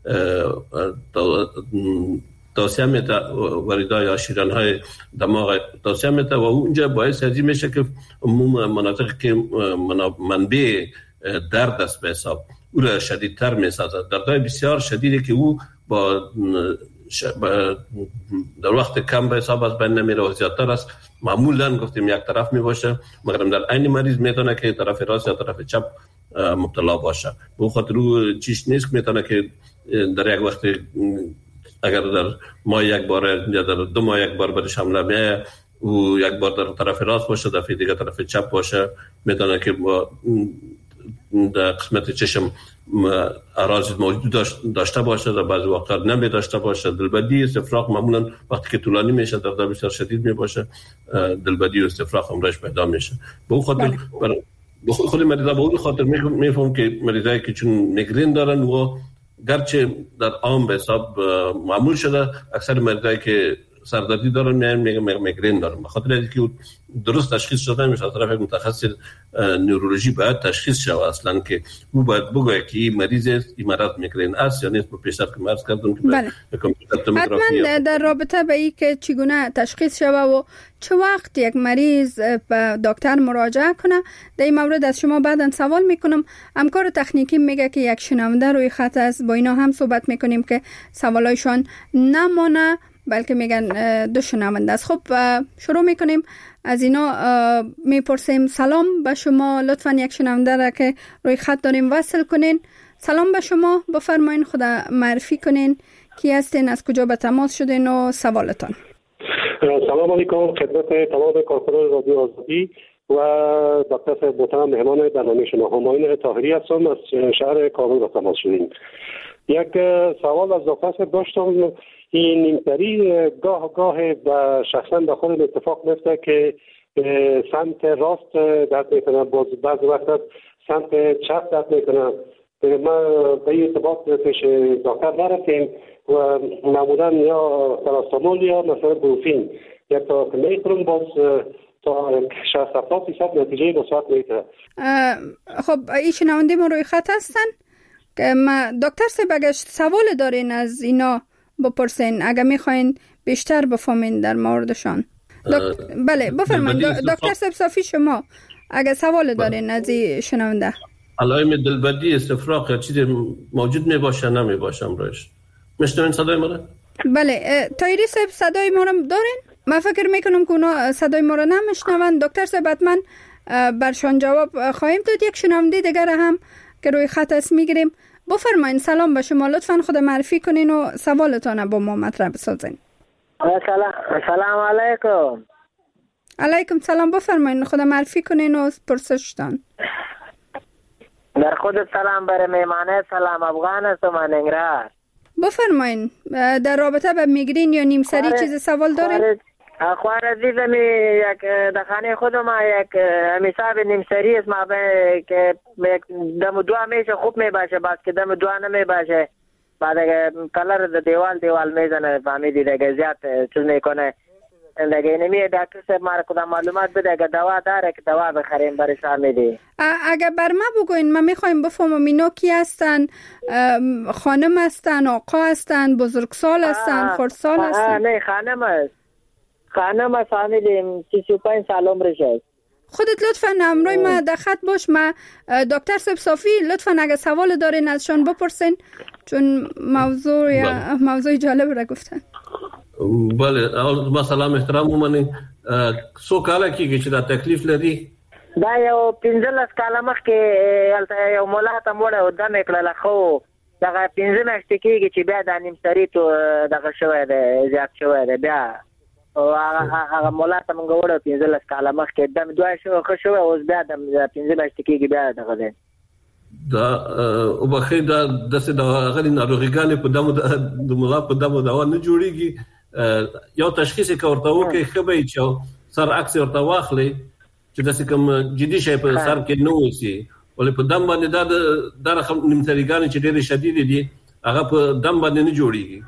توسعه میده وریدای یا شیرانهای دماغ توسعه میده و اونجا باعث ازی میشه که عموم مناطق که منبع درد است به حساب او را شدیدتر میسازد. دردهای بسیار شدیدی که او با در وقت کم به حساب از بین نمیره و زیادتر است. معمولا گفتیم یک طرف می باشه مگر در عین مریض میتونه که طرف راست یا طرف چپ مبتلا باشه. به خاطر او چیز نیست میتونه که در یک وقت اگر در ماه یک بار یا در 2 ماه یک بار برش حمله میایه او یک بار در طرف راست باشه دفعه دیگه طرف چپ باشه میتونه که با در قسمت چشم اراضی موجود داشته باشه در بعضی وقتا نمی داشته باشه. دلبدی استفراغ معمولا وقتی که طولانی میشه در بسیار شدید می باشه دلبدی و استفراغ همراهش پیدا میشه. به اون خاطر خود مریضا به اون خاطر میفهم که مریضایی که چون میگرین دارن و گرچه در عام به حساب معمول شده اکثر مریضایی که سردردی دارن میگرین دارن به خاطر اینکه درست تشخیص شده نمیشه. از طرف متخصص نورولوژی باید تشخیص شود اصلا که او باید بگه که این مریض است این مرض میگرین است یا نیست. پیشتر که مرز کردم که حتما در رابطه به این که چگونه تشخیص شود و چه وقت یک مریض به دکتر مراجعه کنه در این مورد از شما بعداً سوال میکنم. همکار تکنیکی میگه که یک شنونده روی خط است با اینا هم صحبت میکنیم که سوالایشان نمانه بلکه میگن 2 شنونده است. خب شروع میکنیم از اینا میپرسیم. سلام به شما، لطفا یک شنونده را که روی خط داریم وصل کنین. سلام به شما، بفرمایین خدا معرفی کنین کی هستین، از کجا به تماس شدین و سوالتان. سلام علیکم خدمت تمام کارکنان رادیو آزادی و دکتر محترم مهمان برنامه شما. همایون طاهری هستم از شهر کابل به تماس شدیم. یک سوال از دکتر داشتم. این نیمتری گاه و شخصا به خودم اتفاق میفته که سمت راست درد میکنم بعضی وقت سمت چپ درد میکنم. ما به این ارتباط پیش دکتر نرفتیم و معمولا یا پاراستامول یا مثلا بروفین یا تا میکنم باز تا 60-70% نتیجه مثبت میده. خب این شنونده ما روی خط هستن که ما دکتر صاحب اگه سوال دارین از اینا بپرسین اگه میخواین بیشتر بفهمین در موردشان. بله بفرمایید دکتر صاحب صافی، شما اگه سوال دارین از این شنونده. علائم دلبندی، استفراغ یا چیزی موجود میباشه نمیباشه امروز میشنوین صدای ما را؟ بله طاهری صاحب صدای ما را دارین؟ من فکر میکنم که اونا صدای ما را نمیشنون. دکتر صاحب حتما برشان جواب خواهیم داد. یک شنونده دیگر هم که روی خط است میگیریم. بفرمایید. سلام به شما، لطفا خود معرفی کنین و سوالتان با ما مطرح بسازین. سلام علیکم. علیکم سلام. بفرمایید خود معرفی کنین و پرسشتان. در خود سلام برای میمانه. سلام افغان هستم من انگرار. بفرمایید در رابطه با میگرین یا نیمسری چیز سوال دارین؟ خوار عزیزم یک در خانه خودم یک حساب نیمسری است، ما که دم دو میشه خوب میباشه، بس که دم دو نمیباشه بعد اگه کلر دیوال میزنه فهمیدی دیگه زیاد چیز میکنه دیگه. اینمی دکتر صاحب ما کدام معلومات بده اگه دوا داره که دوا بخریم برای فهمیدی. اگه بر ما بگوین ما میخوایم بفهمم اینا کی هستن، خانم هستن، آقا هستن، بزرگسال هستن، خردسال هستن؟ نه خانم است فهمیدیم 35 سال عمرش است. خودت لطفا امروی ما در خط باش. ما دکتر صاحب صافی لطفا اگه سوال دارین ازشان بپرسین چون موضوع جالب را گفتن. بله ما سلام احترام ومنئ. څو کاله کېږي چې دا تکلیف لري؟ دا یو 15 کاله مخکې یو مولا ته موړه او دمې کړله، خو دغه 15 میاشتې کېږي چې بیا دا نیمسري تو دغه شوی دی، زیات شوی دی. بیا هغه مولا ته موږ وړو 15 کاله مخکې دم دوه شو ښه شوی، اوس بیا د 15 میاشتې کېږي بیا دغه دی. دا وبخې دا داسې د هغې ناروغیګانې په دمو د مولا په دمو دوا نه جوړېږي. یو تشخیص یې که ورته وکړئ ښه به وي چې سر عکس یې ورته واخلئ چې داسې کوم جدي شی په سر کې نه اوسي، ولې په دم باندې دا رقم نیمسریګانې چې ډېرې شدیدې دي هغه په دم باندې نه جوړېږي.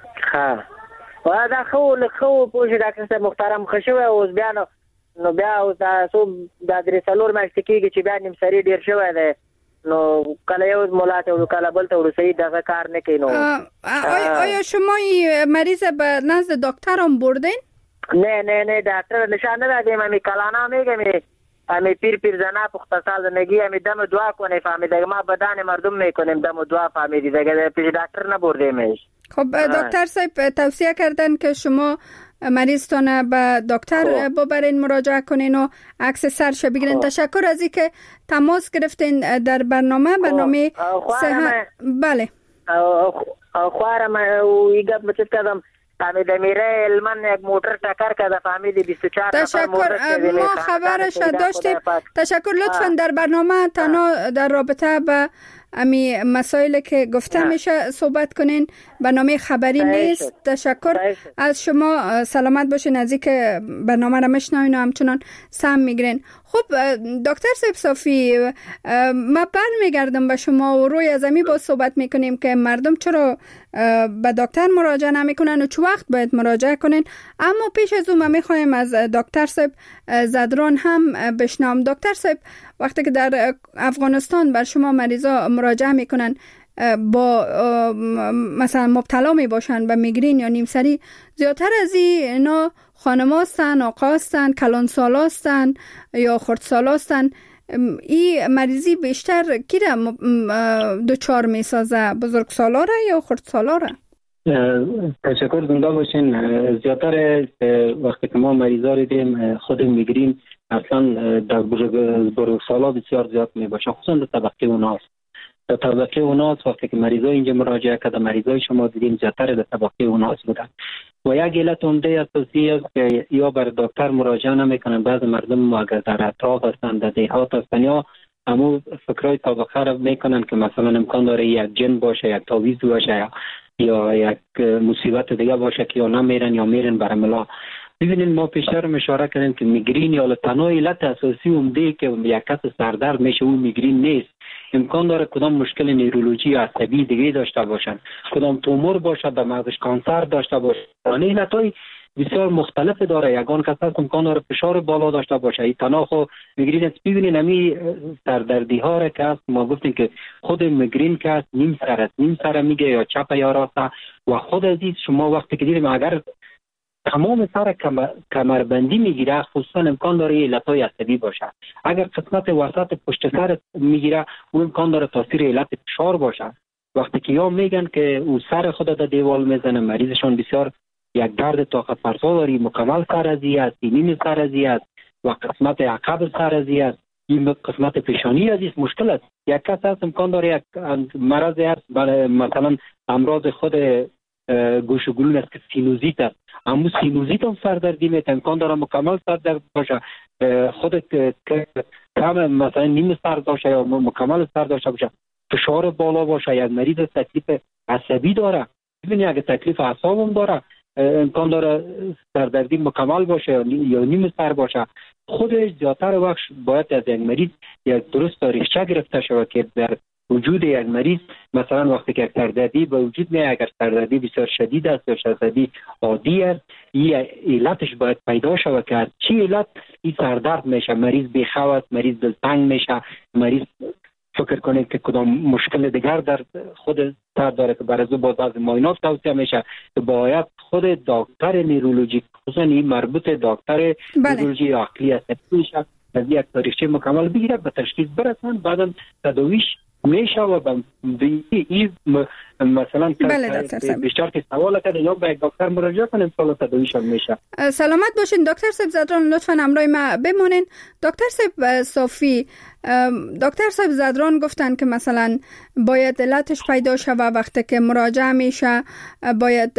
دا خو پوه شي ډاکټر صاحب محترم ښه شوی، اوس بیا نو بیا اوس دا 3-4 میاشتې کېږي چې بیا نیمسري ډېر شوی دی، نو کله یو مولا ته کله بل ته ورسوي دغه کار نه کوي. نو آیا شما مریض به نزد دکتر هم بردین؟ نه دکتر نشان ندادیم. همی کلانا میگم همی پیر زنا پختصال زندگی همی دم دعا کنه فهمیده ما بدن مردم میکنیم دم دعا فهمیدی دیگه پیش دکتر نبردیمش. خب دکتر صاحب توصیه کردن که شما مریضتان به دکتر ببرین، مراجعه کنین و عکس سرش بگیرین. تشکر از اینکه تماس گرفتین در برنامه صحت. بله خوارم ایگه بچت کردم فهمیده میره علمان یک موتر تکر کرده فهمیدی 24 تشکر. ما خبرش داشتیم. تشکر. لطفا در برنامه تنها در رابطه به امی مسائل که گفته میشه صحبت کنین، برنامه خبری نیست. تشکر از شما. سلامت باشین از اینکه برنامه را میشنوین و همچنان سهم میگیرین. خب دکتر صاحب صافی، ما برمیگردم به شما و روی از امی با صحبت میکنیم که مردم چرا به دکتر مراجعه نمیکنن و چه وقت باید مراجعه کنین. اما پیش از اون ما میخوایم از دکتر صاحب زدران هم بشنوم. دکتر صاحب وقتی که در افغانستان بر شما مریضا مراجعه میکنن با مثلا مبتلا می باشن به میگرین یا نیمسری، زیادتر از اینا خانم هستن، آقا هستن، کلانسال هستن یا خردسال هستن. این مریضی بیشتر کی را دچار می سازه؟ بزرگسالا را یا خردسالا را؟ تشکر. زنده باشین. زیادتر وقتی که ما مریضا رو دیم خود میگرین اصلا در بزرگسالا بسیار زیاد می باشه، خصوصا در طبقه اوناست. در طبقه اوناست وقتی که مریضا اینجا مراجعه کرده مریضای شما دیدیم زیادتر در طبقه اوناست بودن و یک علت عمده اساسی است که یا بر دکتر مراجعه نمیکنن. بعض مردم اگر در اطراف هستن، در دیهات هستن، یا همون فکرای طبقه را میکنن که مثلا امکان داره یک جن باشه، یک تعویض باشه یا یک مصیبت دیگه باشه که یا نمیرن یا میرن بر ملا. ببینید ما پیشتر اشاره کردیم که میگرین یا تنها علت اساسی عمده که یک کس سردرد میشه اون میگرین نیست. امکان داره کدام مشکل نیرولوژی یا عصبی دیگه داشته باشن، کدام تومور باشه، به مغزش کانسر داشته باشه. این علتای بسیار مختلف داره. یگان کس هست امکان داره فشار بالا داشته باشه. این تناخو میگرین است. ببینین امی سردردی ها را که ما گفتیم که خود میگرین که است نیم سر میگه یا چپ یا راست. و خود عزیز شما وقتی که دیدیم اگر تمام سر کمربندی میگیره خصوصا امکان داره علتهای عصبی باشه. اگر قسمت وسط پشت سر میگیره اون امکان داره تاثیر علت فشار باشه. وقتی که یا میگن که او سر خود در دیوال میزنه مریضشان بسیار یک درد طاقت فرسا داری، مکمل سرازی است، نیم سرازی است و قسمت عقب سرازی است، این قسمت پیشانی عزیز مشکل است. یک کس هست امکان داره یک مرض است مثلا امراض خود گوش و گلون است که سینوزیت است. اما سینوزیت هم سردردی میت امکان داره مکمل سردرد باشه، خود کم مثلا نیم سر داشته یا مکمل سر داشته باشه، فشار بالا باشه، یک مریض تکلیف عصبی داره. ببینید اگه تکلیف اعصاب هم داره امکان داره سردردی مکمل باشه یا نیم سر باشه. خودش زیادتر وقت باید از یک مریض یک درست ریشه گرفته شود که در وجود یک مریض مثلا وقتی که سردردی به وجود میاد، اگر سردردی بسیار شدید است یا سردردی عادی است، این علتش باید پیدا شود که از چی علت این سردرد میشه. مریض بی‌خواب، مریض دلتنگ میشه، مریض فکر کنید که کدام مشکل دیگر در خود سر داره که برای باز از معاینات توصیه میشه که باید خود دکتر نیرولوژی خصوصا این مربوط دکتر نیرولوژی عقلی است میشه از یک تاریخچه مکمل بگیره به تشخیص برسن، بعدا تداویش میشه و به این مثلا بیشتر که سوال کرده یا به یک دکتر مراجعه کنیم سوال تداویشان میشه. سلامت باشین دکتر صاحب زدران، لطفا همراه ما بمونین. دکتر صاحب صافی، دکتر صاحب زدران گفتن که مثلا باید علتش پیدا شود وقتی که مراجعه میشه، باید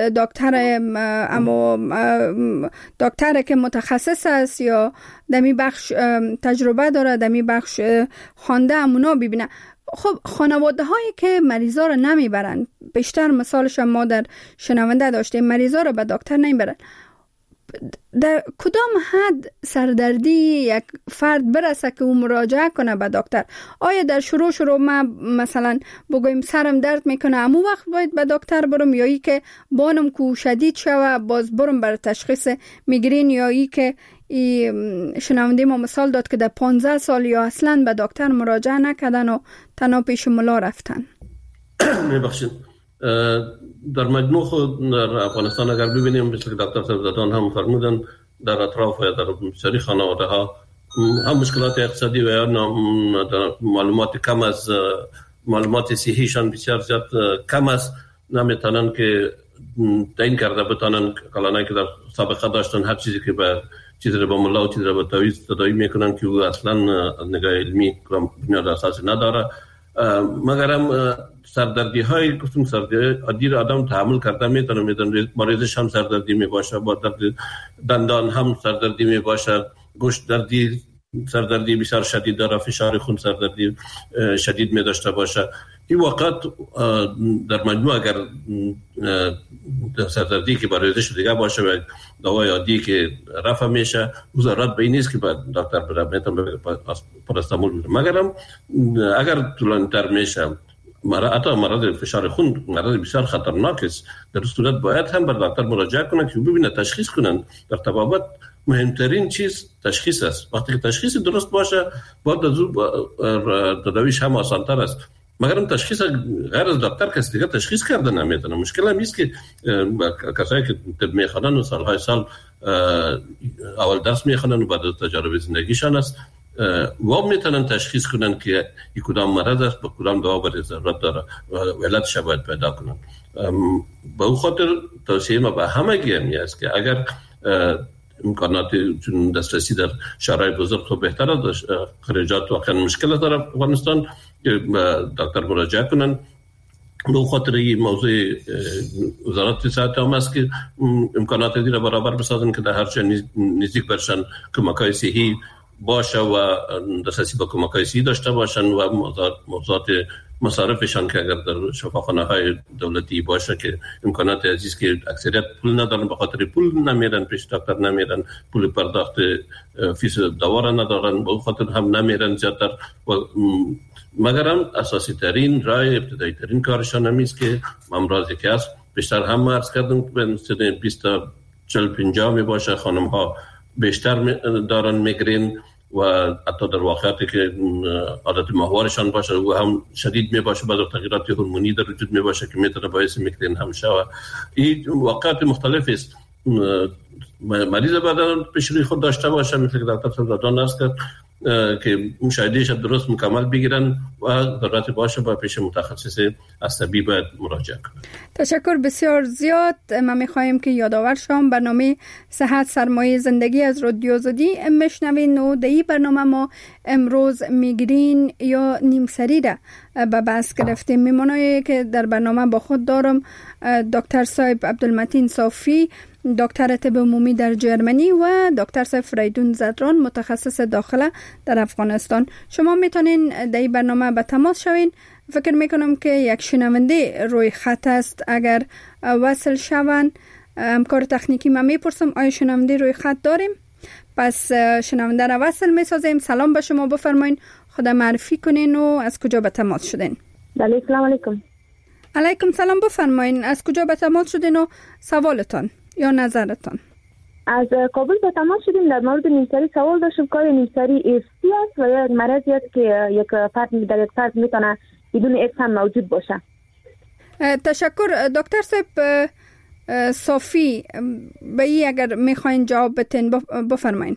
دکتر که متخصص است یا دمی بخش تجربه داره، دمی بخش خوانده امونا ببینه. خب خانواده هایی که مریضا رو نمیبرن، بیشتر مثالش ما در شنونده داشتیم، مریضا رو به دکتر نمیبرن، در کدام حد سردردی یک فرد برسه که او مراجعه کنه به دکتر؟ آیا در شروع ما مثلا بگویم سرم درد میکنه امو وقت باید به دکتر برم، یا ای که بانم کو شدید شوه باز برم بر تشخیص میگرین، یا ای که شنونده ما مثال داد که در 15 سال یا اصلا به دکتر مراجعه نکردن و تنها پیش ملا رفتن؟ میبخشید در مجموع خود در افغانستان اگر ببینیم مثل که دکتر صاحب هم فرمودن در اطراف و در بسیاری خانواده ها هم مشکلات اقتصادی و یا معلومات کم از معلومات صحیشان بسیار زیاد کم است، نمیتونن که تعیین کرده بتونن کلانایی که در سابقه داشتن هر چیزی که به چیزی رو با ملا و چیزی رو با تعویض تداوی میکنن که او اصلا نگاه علمی بنیاد اساسی نداره. مگر هم سردردی های گفتم سردردی عادی رو آدم تحمل کرده میتونه، مریضش هم سردردی میباشه، با درد دندان هم سردردی میباشه، گوشت دردی سردردی بسیار شدید داره، فشار خون سردردی شدید می داشته باشه. این وقت در مجموع اگر سردردی که برای ریزش دیگه باشه و دوای عادی که رفع میشه، ضرورت به این نیست که باید دکتر بره، میتونه پاراستامول بره. مگرم اگر طولانی‌تر میشه، حتی مرض فشار خون مرض بسیار خطرناک است، در صورت باید هم بر دکتر مراجعه کنن که ببینه تشخیص کنن. در طبابت مهمترین چیز تشخیص است. وقتی که تشخیص درست باشه باید تداویش هم آسان‌تر است. مگرم تشخیص غیر از دکتر کسی دیگه تشخیص کرده نمیتونه. مشکل هم نیست که کسایی که طب میخوانن و سالهای سال اول درس میخوانن و بعد تجارب زندگیشان است و میتونن تشخیص کنن که این کدام مرض است، با کدام دوا برای ضرورت داره و علتش باید پیدا کنن. به اون خاطر توصیه ما به همگی همی است که اگر امکانات چون دسترسی در شهرهای بزرگ تو بهتره، خارجات واقعا مشکل در افغانستان که دکتر مراجعه کنن. به خاطر این موضوع وزارت صحت هم است که امکانات دیگر برابر بسازن که در هر جای نزدیک برشن کمک‌های صحی باشه و دسترسی به کمک‌های صحی داشته باشن و موضوعات مصارفشان که اگر در شفاخانه‌های دولتی باشه که امکانات عزیز که اکثریت پول ندارن، به خاطر پول نمیرن پیش دکتر، نمیرن پول پرداخت فیس دوا را ندارن، به خاطر هم نمیرن زیادتر. مگرم اساسی ترین راه ابتدایی ترین کارشان همیست که امراضی که است بیشتر هم عرض کردم به سن 20 تا 40-50 می باشه. خانم ها بیشتر دارن میگرین و حتی در واقعیتی که عادت ماهوارشان باشه و هم شدید می باشه، بعض تغییرات هورمونی در وجود می باشه که میتونه باعث میگرین هم شود. این واقعیت مختلف است. مریض بدن پیشگیری خود داشته باشه، مثل که دکتر صاحب است که مشاهدهش درست مکمل بگیرن و ضرورت باشه با پیش متخصص عصبی باید مراجعه کنن. تشکر بسیار زیاد. ما میخواهیم که یادآور شم برنامه صحت سرمایه زندگی از رادیو آزادی میشنوین و در این برنامه ما امروز میگرین یا نیمسری را به بحث گرفتیم. میمونه که در برنامه با خود دارم دکتر صاحب عبدالمتین صافی، دکتر طب عمومی در جرمنی و دکتر صاحب فریدون زدران، متخصص داخله در افغانستان. شما میتونین در این برنامه به تماس شوین. فکر میکنم که یک شنونده روی خط است. اگر وصل شون همکار تکنیکی ما میپرسم آیا شنونده روی خط داریم؟ پس شنونده را وصل میسازیم. سلام به شما، بفرمایین خدا معرفی کنین و از کجا به تماس شدین؟ بله، سلام علیکم. علیکم سلام، بفرمایین از کجا به تماس شدین و سوالتان یا نظرتان؟ از کابل به تماس شدیم. در مورد نیمسری سوال داشتم که نیمسری ارثی است و یا مرضی است که یک فرد میتونه بدون ارث هم موجود باشه؟ تشکر دکتر صاحب صافی، به این اگر میخواین جواب بتین بفرمایین.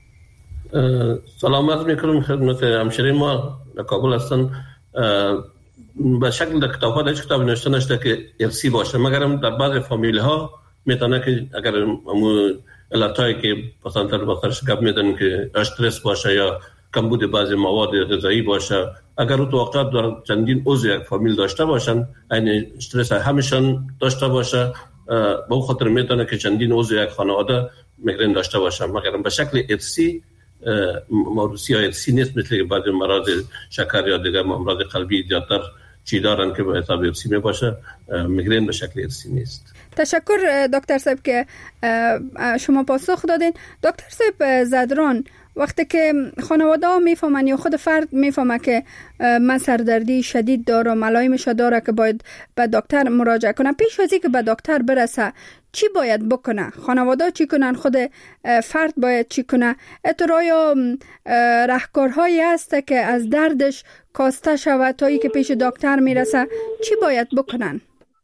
سلام عرض میکنم خدمت همشهری ما در کابل هستن. به شکل در کتاب ها در کتاب نوشته نشده که ارثی باشه، مگر هم در بعض فامیل ها میتونه که اگر علتایی که مثلا در بخارش گپ میدن که استرس باشه یا کمبود بعضی مواد غذایی باشه، اگر تو واقعا در چندین عضو یک فامیل داشته باشن، این استرس همیشون داشته باشه، به اون خاطر میتونه که چندین عضو یک خانواده میگرین داشته باشه. مگر به شکل ارثی موروثی یا ارثی نیست، مثل که بعضی امراض شکر یا دیگر امراض قلبی زیادتر چی دارن که به حساب ارثی می باشه. میگرین به شکل ارثی نیست. تشکر دکتر صاحب که شما پاسخ دادین. دکتر صاحب زدران، وقتی که خانواده ها میفهمن یا خود فرد میفهمه که من سردردی شدید دارم، علائمش داره که باید به دکتر مراجعه کنه، پیش از اینکه به دکتر برسه چی باید بکنه؟ خانواده چی کنن؟ خود فرد باید چی کنه؟ اترایا راهکارهایی هست که از دردش کاسته شود تا اینکه پیش دکتر میرسه چی باید بکنن؟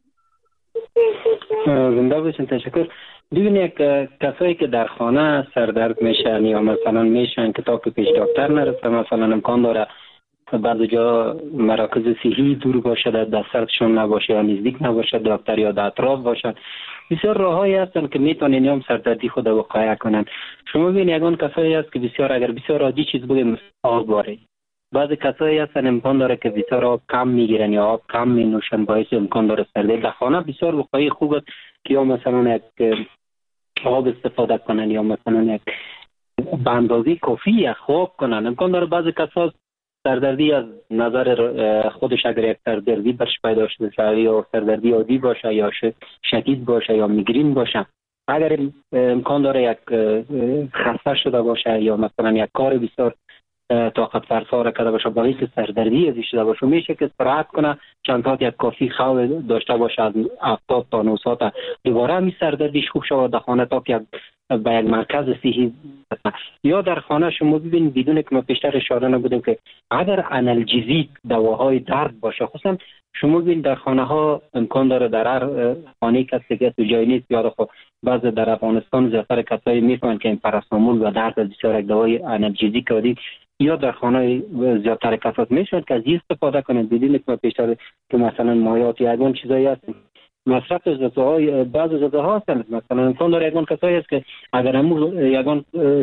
زنده باشین. تشکر. ببینید کسایی که در خانه سردرد میشن یا مثلا میشن که تا که پیش دکتر نرسه، مثلا امکان داره بعض جا مراکز صحی دور باشه، در دسترسشون نباشه یا نزدیک نباشه دکتر یا در اطراف باشن، بسیار راههایی هستن که میتونن هم سردردی خود وقایع کنن. شما ببینید یگان کسایی هست که اگر بسیار عادی چیز بگیم آب باره، بعض کسایی هستن امکان داره که بسیار آب کم میگیرن یا آب کم می نوشن، باعث امکان داره سردرد. در خانه بسیار وقایع خوب است که یا مثلا یک آب استفاده کنن یا مثلا یک به اندازه کافی یک خواب کنن. امکان داره بعض کسا سردردی از نظر خودش اگر یک سردردی برش پیدا شده یا سردردی عادی باشه یا شدید باشه یا میگرین باشه، اگر امکان داره یک خسته شده باشه یا مثلا یک کار بسیار طاقت فرسا کرده باشه باعث سردردی ازش شده باشه، میشه که استراحت کنه، چند ساعت یک کافی خواب داشته باشه از 70 تا 9 ساعت، دوباره همین سردردیش خوب شود در خانه تا که به یک مرکز صحی. یا در خانه شما ببینید بدون که ما پیشتر اشاره نبودیم که اگر آنالژزیک دواهای درد باشه، خصوصا شما ببینید در خانه ها امکان داره در هر خانه کسی که تو جای نیست، یاد خود بعض در افغانستان زیادتر کسایی میفهمن که این پاراسیتامول و درد بسیار یک دوای آنالژزیک ودی یا در خانه زیادتر کسات میشن که از این استفاده کنند بدون که ما پیشتر که مثلا مایات یا اون چیزایی هست مصرف غذاهای بعض غذاها هستن. مثلا امکان داره یگان کسایی هست که اگر همون یگان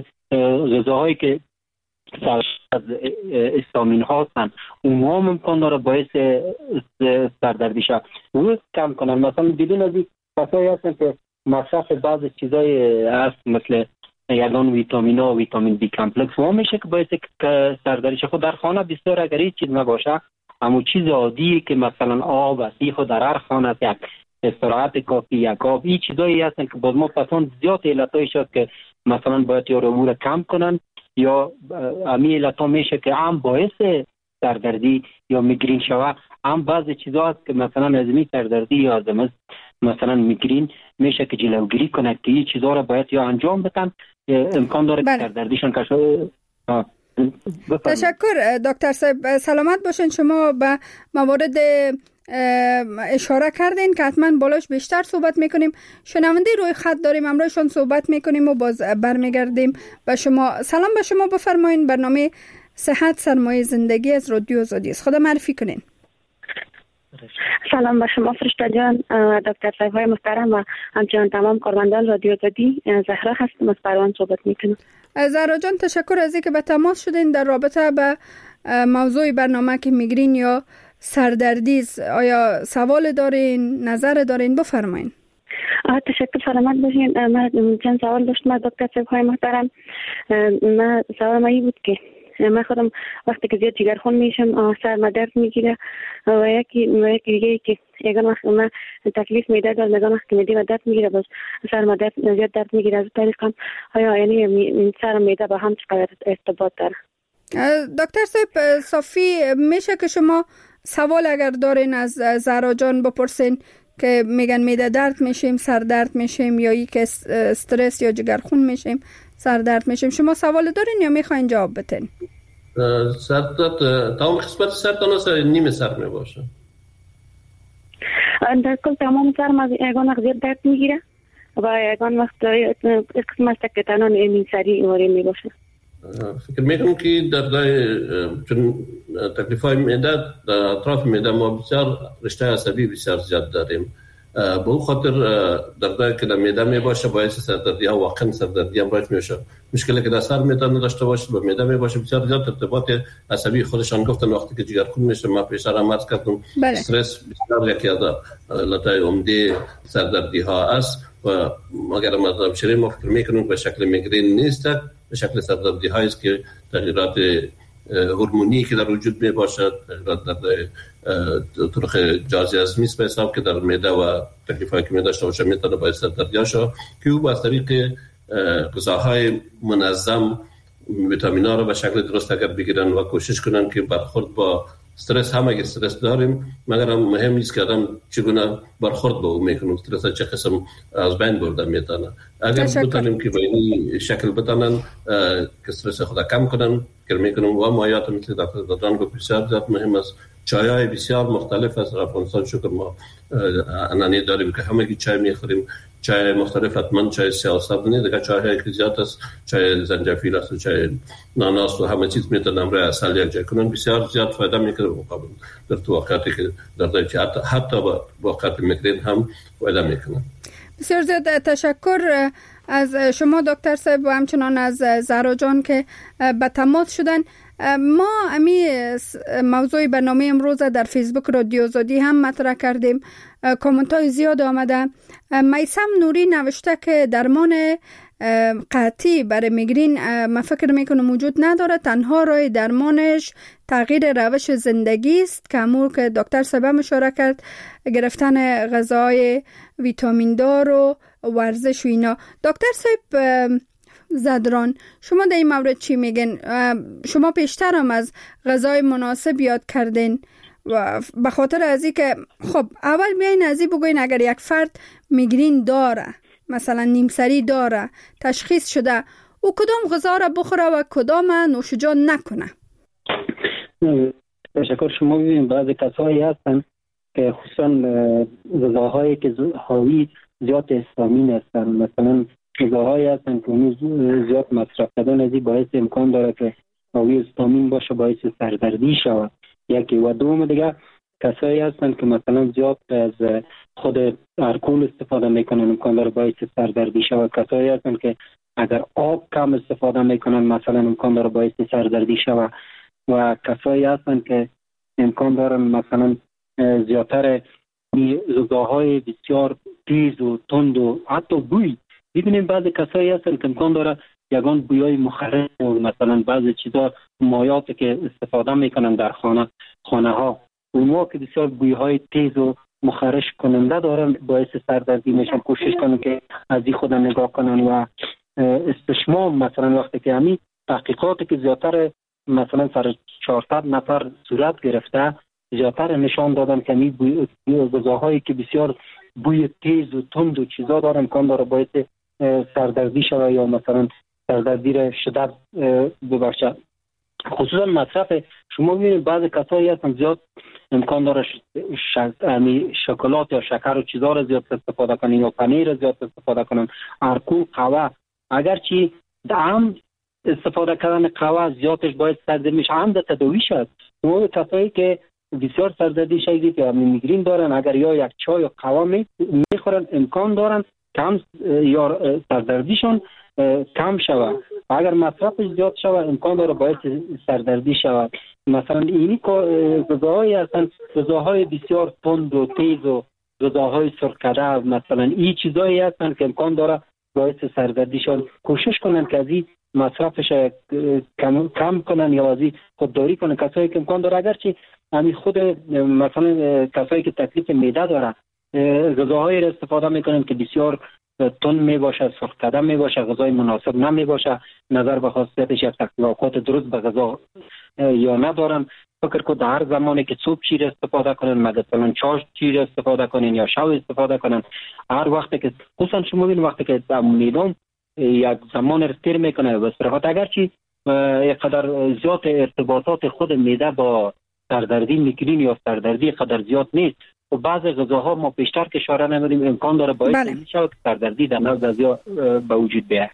غذاهایی که از استامین ها هستن اونها هم امکان داره باعث سردردی شد و کم کنن. مثلا بدون از این کسایی هستن که مصرف بعض چیزای هست مثل یگان ویتامین ها و ویتامین بی کمپلکس و میشه که باعث سردردی شد. خود در خانه بسیار اگر هیچ چیز نباشه، همون چیز عادی که مثلا آب و خود در هر خانه است، یک استراحت کافی، یک آب، این چیزایی هستن که باز ما پسان زیاد علتایی شد که مثلا باید یا رو کم کنن یا همین علتا میشه که هم باعث سردردی یا میگرین شوه. هم بعضی چیزا هست که مثلا از این سردردی یا از مثلا میگرین میشه که جلوگیری کنه که این چیزا را باید یا انجام بدن امکان داره که سردردیشان کشف. تشکر دکتر صاحب، سلامت باشین. شما به موارد اشاره کردین که حتما بالاش بیشتر صحبت میکنیم. شنونده روی خط داریم، امروزشون صحبت میکنیم و باز برمیگردیم به شما. سلام به شما، بفرمایین. برنامه صحت سرمایه زندگی از رادیو آزادی است. خدا معرفی کنین. سلام به شما فرشته جان، دکتر صاحب های محترم و همچنان تمام کارمندان رادیو آزادی. زهرا هستم، از پروان صحبت میکنم. زهرا جان، تشکر از اینکه به تماس شدین در رابطه به موضوع برنامه که میگرین یا سردردی است. آیا سوال دارین، نظر دارین؟ بفرمایین. تشکر، سلامت باشین. من چند سوال داشتم از دکتر صاحب های محترم. من سوالم این بود که من خودم وقتی که زیاد جگرخون میشم سرم درد میگیره و یکی دیگه که یگان وقت من تکلیف میده دارم، یگان وقت که میده درد میگیره باز سرم زیاد درد میگیره. از طریقم آیا یعنی سرم میده با هم چقدر ارتباط داره؟ دکتر صاحب صافی، میشه که شما سوال اگر دارین از زهرا جان بپرسین که میگن میده درد میشیم، سر درد میشیم، یا ای که استرس یا جگرخون میشیم سر درد میشیم. شما سوال دارین یا میخواین جواب بدین؟ سر درد تمام قسمت سر نیمه سر میباشه. در کل تمام سرم از یگان وقت زیاد درد میگیره و یگان وقت قسمت که تنها نیم سری واری میباشه. فکر میکنم که چون تکلیف های معده در اطراف معده ما بسیار رشته عصبی بسیار زیاد داریم. به اون خاطر دردی که در معده می باشه باعث سردردی ها، واقعا سردردی هم باعث میشه. مشکلی که در سر معده نداشته باشه به معده می باشه بسیار زیاد ارتباط عصبی خودشان گفتن. وقتی که جگرخون میشه ما پیشتر هم عرض کردم استرس بسیار یکی از علتهای عمده سردردی ها است و اگر ما بشریم ما فکر میکنیم به شکل میگرین نیست، به شکل سردردی هایی است که تغییرات هورمونی که در وجود می باشد، در طرق جهاز هضمی به حساب که در معده و تکلیفایی که می داشته باشه میتونه باعث سردردی شه که او با طریق غذاهای منظم ویتامین‌ها رو به شکل درست اگر بگیرن و کوشش کنن که برخورد با استرس، هم اگه استرس داریم مگر هم مهم نیست که آدم چگونه برخورد با اون میکنه، استرس چه قسم از بین برده میتونه. اگر بتونیم که به این شکل بتونن که استرس خود کم کنن که میکنم و مایات مثل دکتر دادان گفت بسیار زیاد مهم است. چای‌های بسیار مختلف از افغانستان شکر ما انانی داریم که همگی چای میخوریم، چای مختلف، حتما چای سیاست نه دیگه، چای که زیاد است، چای زنجفیل است و چای ناناست و همه چیز میتونن همراه عسل یک جای کنن، بسیار زیاد فایده میکنه مقابل در تو واقعیتی که در که حتی با واقعیت میگرین هم فایده میکنه. بسیار زیاد تشکر از شما دکتر صاحب و همچنان از زهرا جان که به تماس شدن. ما امی موضوع برنامه امروز در فیسبوک رادیو آزادی هم مطرح کردیم، کامنت های زیاد آمده. میثم نوری نوشته که درمان قطعی برای میگرین من فکر میکنم وجود نداره، تنها راه درمانش تغییر روش زندگی است که امور که دکتر صاحب اشاره کرد، گرفتن غذای ویتامین دار و ورزش و اینا. دکتر صاحب زدران، شما در این مورد چی میگن؟ شما پیشتر هم از غذای مناسب یاد کردین و به خاطر از این که خب اول بیاین از این بگوین اگر یک فرد میگرین داره، مثلا نیمسری داره، تشخیص شده، او کدام غذا را بخوره و کدام نوشجان نکنه؟ تشکر. شما ببینید بعضی کسایی هستن که خصوصا غذاهایی که حاوی زیاد هستامین هستن، مثلا غذاهایی هستن که زیاد مصرف کردن از این باعث امکان داره که حاوی هستامین باشه، باعث سردردی شود. یکی و دوم دیگه کسایی هستن که مثلا زیاد از خود الکل استفاده میکنن، امکان داره باعث سردردی شود. کسایی هستن که اگر آب کم استفاده میکنن مثلا امکان داره باعث سردردی شود. و کسایی هستن که امکان داره مثلا زیادتر غذاهای بسیار تیز و تند و حتی بوی. ببینیم بعضی کسایی هستن که امکان داره یگان بویای مخرب و مثلا بعضی چیزا مایاتی که استفاده میکنن در خانه ها اونها که بسیار بویهای تیز و مخرش کننده دارن باعث سردردی میشن. کوشش کنن که از این خود نگاه کنن و استشمام مثلا وقتی که همین تحقیقاتی که زیادتر مثلا سر 400 نفر صورت گرفته زیادتر نشان دادن که این غذاهایی که بسیار بوی تیز و تند و چیزا داره امکان داره باعث سردردی شود یا مثلا سردردی را شدت ببخشد. خصوصا مصرف شما ببینید بعضی کسایی هستن زیاد امکان داره شکلات یا شکر و چیزا را زیاد استفاده کنن یا پنیر را زیاد استفاده کنن، الکل، قهوه. اگرچه عام استفاده کردن قهوه زیادش باید سردرد عام تداوی شد. شما کسایی که بسیار سردردی شدید یا میگرین دارن اگر یا یک چای یا قهوه میخورن امکان دارن کم یا سردردیشون کم شود. اگر مصرفش زیاد شود امکان داره باعث سردردی شود. مثلا اینی غذاهایی هستن، غذاهای بسیار تند و تیز و غذاهای سرکده، مثلا این چیزایی هستن که امکان داره باعث سردردی شود. کوشش کنن که از این مصرفش کم کنن یا از این خودداری کنن. کسایی که امکان داره اگرچه همین خود مثلا کسایی که تکلیف معده داره غذاهایی را استفاده میکنن که بسیار تند می باشه، سرخ می باشه، غذای مناسب نمی باشه، نظر به خاصیتش یا تخلیقات درست به غذا یا ندارن. فکر کنید در هر زمانی که صبح چی استفاده کنن، مثلا چاش چی استفاده کنن یا شب استفاده کنن، هر وقتی که خصوصا شما ببینید وقتی که میدون یک زمان رسیر میکنه به صرفت اگرچه قدر زیاد ارتباطات خود معده با سردردی میگرین یا سردردی قدر زیاد نیست و بعض غذاها ما بیشتر که اشاره نمیدیم امکان داره باعث میشه که سردردی در نزد به وجود بیاد.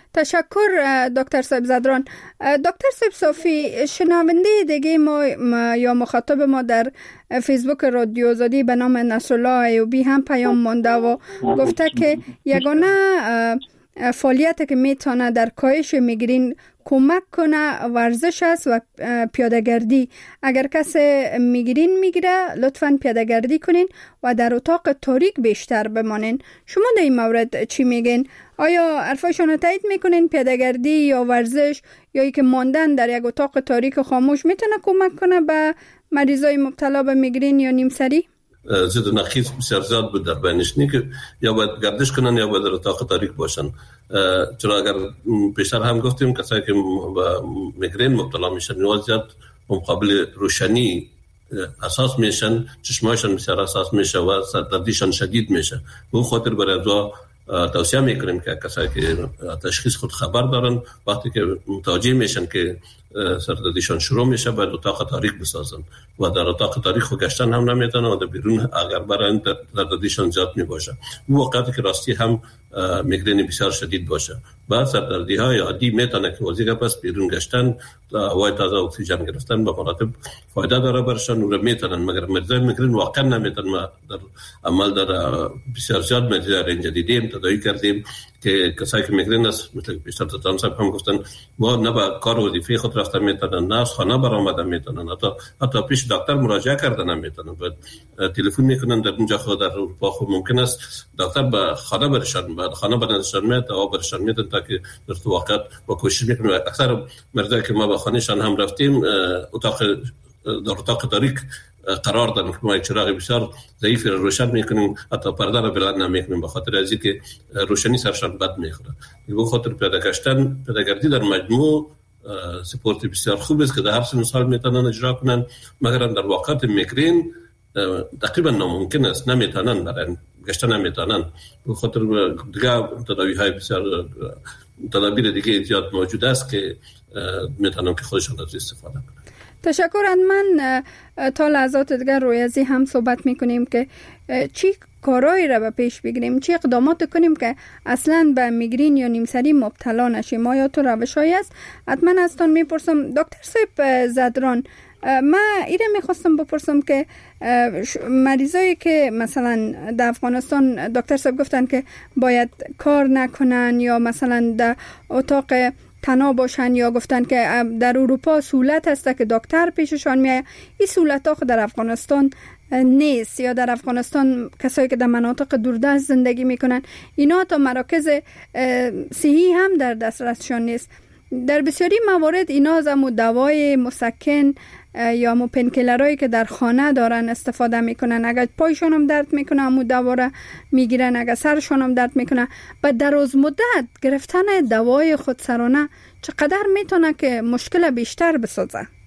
تشکر دکتر صاحب زدران. دکتر صاحب صافی، شنونده دیگه ما یا مخاطب ما در فیسبوک رادیو آزادی به نام نصرالله ایوبی هم پیام مانده و گفته که یگانه فعالیتی که میتونه در کاهش میگرین کمک کنه ورزش است و پیاده‌گردی. اگر کسی میگرین میگیره لطفاً پیاده‌گردی کنین و در اتاق تاریک بیشتر بمانین. شما در این مورد چی میگین؟ آیا حرفایشون رو تایید میکنین؟ پیاده‌گردی یا ورزش یا اینکه ماندن در یک اتاق تاریک خاموش میتونه کمک کنه به مریضای مبتلا به میگرین یا نیمسری؟ زید نقیص بسیار زیاد بود در بینش نی که یا باید گردش کنن یا باید در اتاق تاریک باشن. چرا اگر پیشتر هم گفتیم کسایی که با میگرین مبتلا میشن نیاز زیاد مقابل روشنی اساس میشن، چشمایشان بسیار اساس میشه و سردردیشان شدید میشه. به خاطر برای ازا توصیه میکنیم که کسایی که تشخیص خود خبر دارن وقتی که متوجه میشن که سردردیشان شروع میشه باید اتاق تاریک بسازن و در اتاق تاریک خود گشتن هم نمیتونن و در بیرون اگر برای سردردیشان زیاد میباشه اون وقتی که راستی هم میگرین بسیار شدید باشه. بعد سردردی های عادی میتونه که وزیگه پس بیرون گشتن هوای تازه اکسیژن گرفتن به مراتب فایده داره برشان و میتونن، مگر مریضای میگرین واقعا نمیتونن. ما در عمل در بسیار زیاد مریضای رنج دیدیم تداوی کردیم که کسایی که میگرین است مثل بیشتر تا صاحب هم گفتن ما نه با کار وظیفه خود رفتن میتونن نه از خانه برآمدن میتونن حتی پیش دکتر مراجعه کردن نمیتونن. بعد تلفن میکنن در اونجا خود در اروپا خود ممکن است دکتر به خانه برشن بعد خانه برنشان میاد و برشان میاد تا که در تو وقت با کوشش میکنن. اکثر مردایی که ما به خانهشان هم رفتیم در اتاق تاریک قرار دادن که ما یک چراغ بسیار ضعیفی رو روشن میکنیم حتی پرده رو بلند نمیکنیم به خاطر از اینکه روشنی سرشان بد میخوره. به خاطر پیاده‌گردی در مجموع سپورت بسیار خوب است که در هر سن سال میتونن اجرا کنن، مگر در وقت میگرین تقریبا ناممکن است، نمیتونن برای گشتن نمیتونن. به خاطر دیگه تداوی های بسیار تدابیر دیگه زیاد موجود است که میتونن که خودشون از استفاده کنن. تشکر. من تا لحظات دیگر روی ازی هم صحبت میکنیم که چی کارایی را به پیش بگیریم، چی اقدامات کنیم که اصلا به میگرین یا نیمسری مبتلا نشیم. آیا تو روشایی است؟ حتما ازتان میپرسم. دکتر صاحب زدران، من ایره میخواستم بپرسم که مریضایی که مثلا در افغانستان دکتر صاحب گفتن که باید کار نکنن یا مثلا در اتاق تنها باشن یا گفتن که در اروپا سهولت هست که دکتر پیششان میاد، این سهولت ها در افغانستان نیست یا در افغانستان کسایی که در مناطق دوردست زندگی میکنن اینا تا مراکز صحی هم در دسترسشان نیست. در بسیاری موارد اینا از دوای مسکن یا پنکیلرایی که در خانه دارن استفاده میکنن. اگر پایشون هم درد میکنه همون دوا را میگیرن، اگر سرشون هم درد میکنه. و دراز مدت گرفتن دوای خودسرانه چقدر میتونه که مشکل بیشتر بسازه؟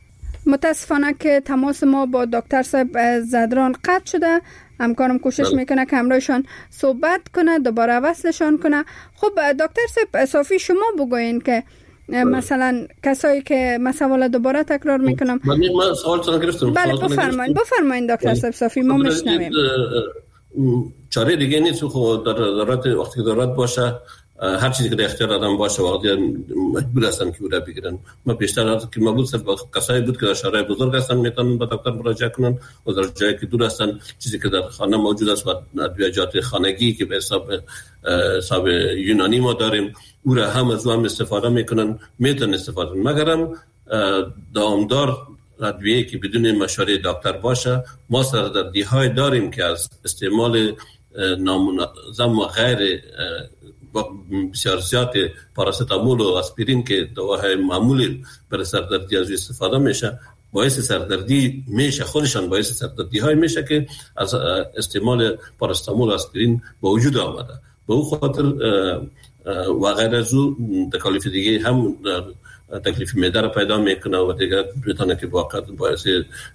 متاسفانه که تماس ما با دکتر صاحب زدران قطع شده. همکارم کوشش میکنه که همراهشان صحبت کنه، دوباره وصلشان کنه. خب دکتر صاحب صافی، شما بگوین که مثلا کسایی که مسئله دوباره تکرار میکنم. من سوالتون گرفتم. بله بفرمایید دکتر صاحب صافی، ما میشنویم. چاره دیگه نیست. خود ضرورت وقتی که ضرورت باشه، هر چیزی که در اختیار آدم باشه وقتی مجبور هستن که او بگیرن. ما بیشتر از که مبود صرف کسایی بود که در شهرهای بزرگ هستن میتونن به دکتر مراجعه کنن، و در جایی که دور هستن چیزی که در خانه موجود است و ادویه‌جات خانگی که به حساب یونانی ما داریم او را هم از هم استفاده میکنن، میتونن استفاده کنن. مگرم دامدار ادویه‌ای که بدون مشوره دکتر باشه، ما سردردی‌های داریم که از استعمال نامنظم و غیر بسیار زیاد پاراستامول و آسپرین که دواهای معمولی برای سردردی از استفاده میشه، باعث سردردی میشه، خودشان باعث سردردی های میشه که از استعمال پاراستامول و آسپرین به وجود آمده. به او خاطر و غیر از او تکالیف دیگه هم تکلیف معده را پیدا میکنه و دیگه میتونه که واقعا باعث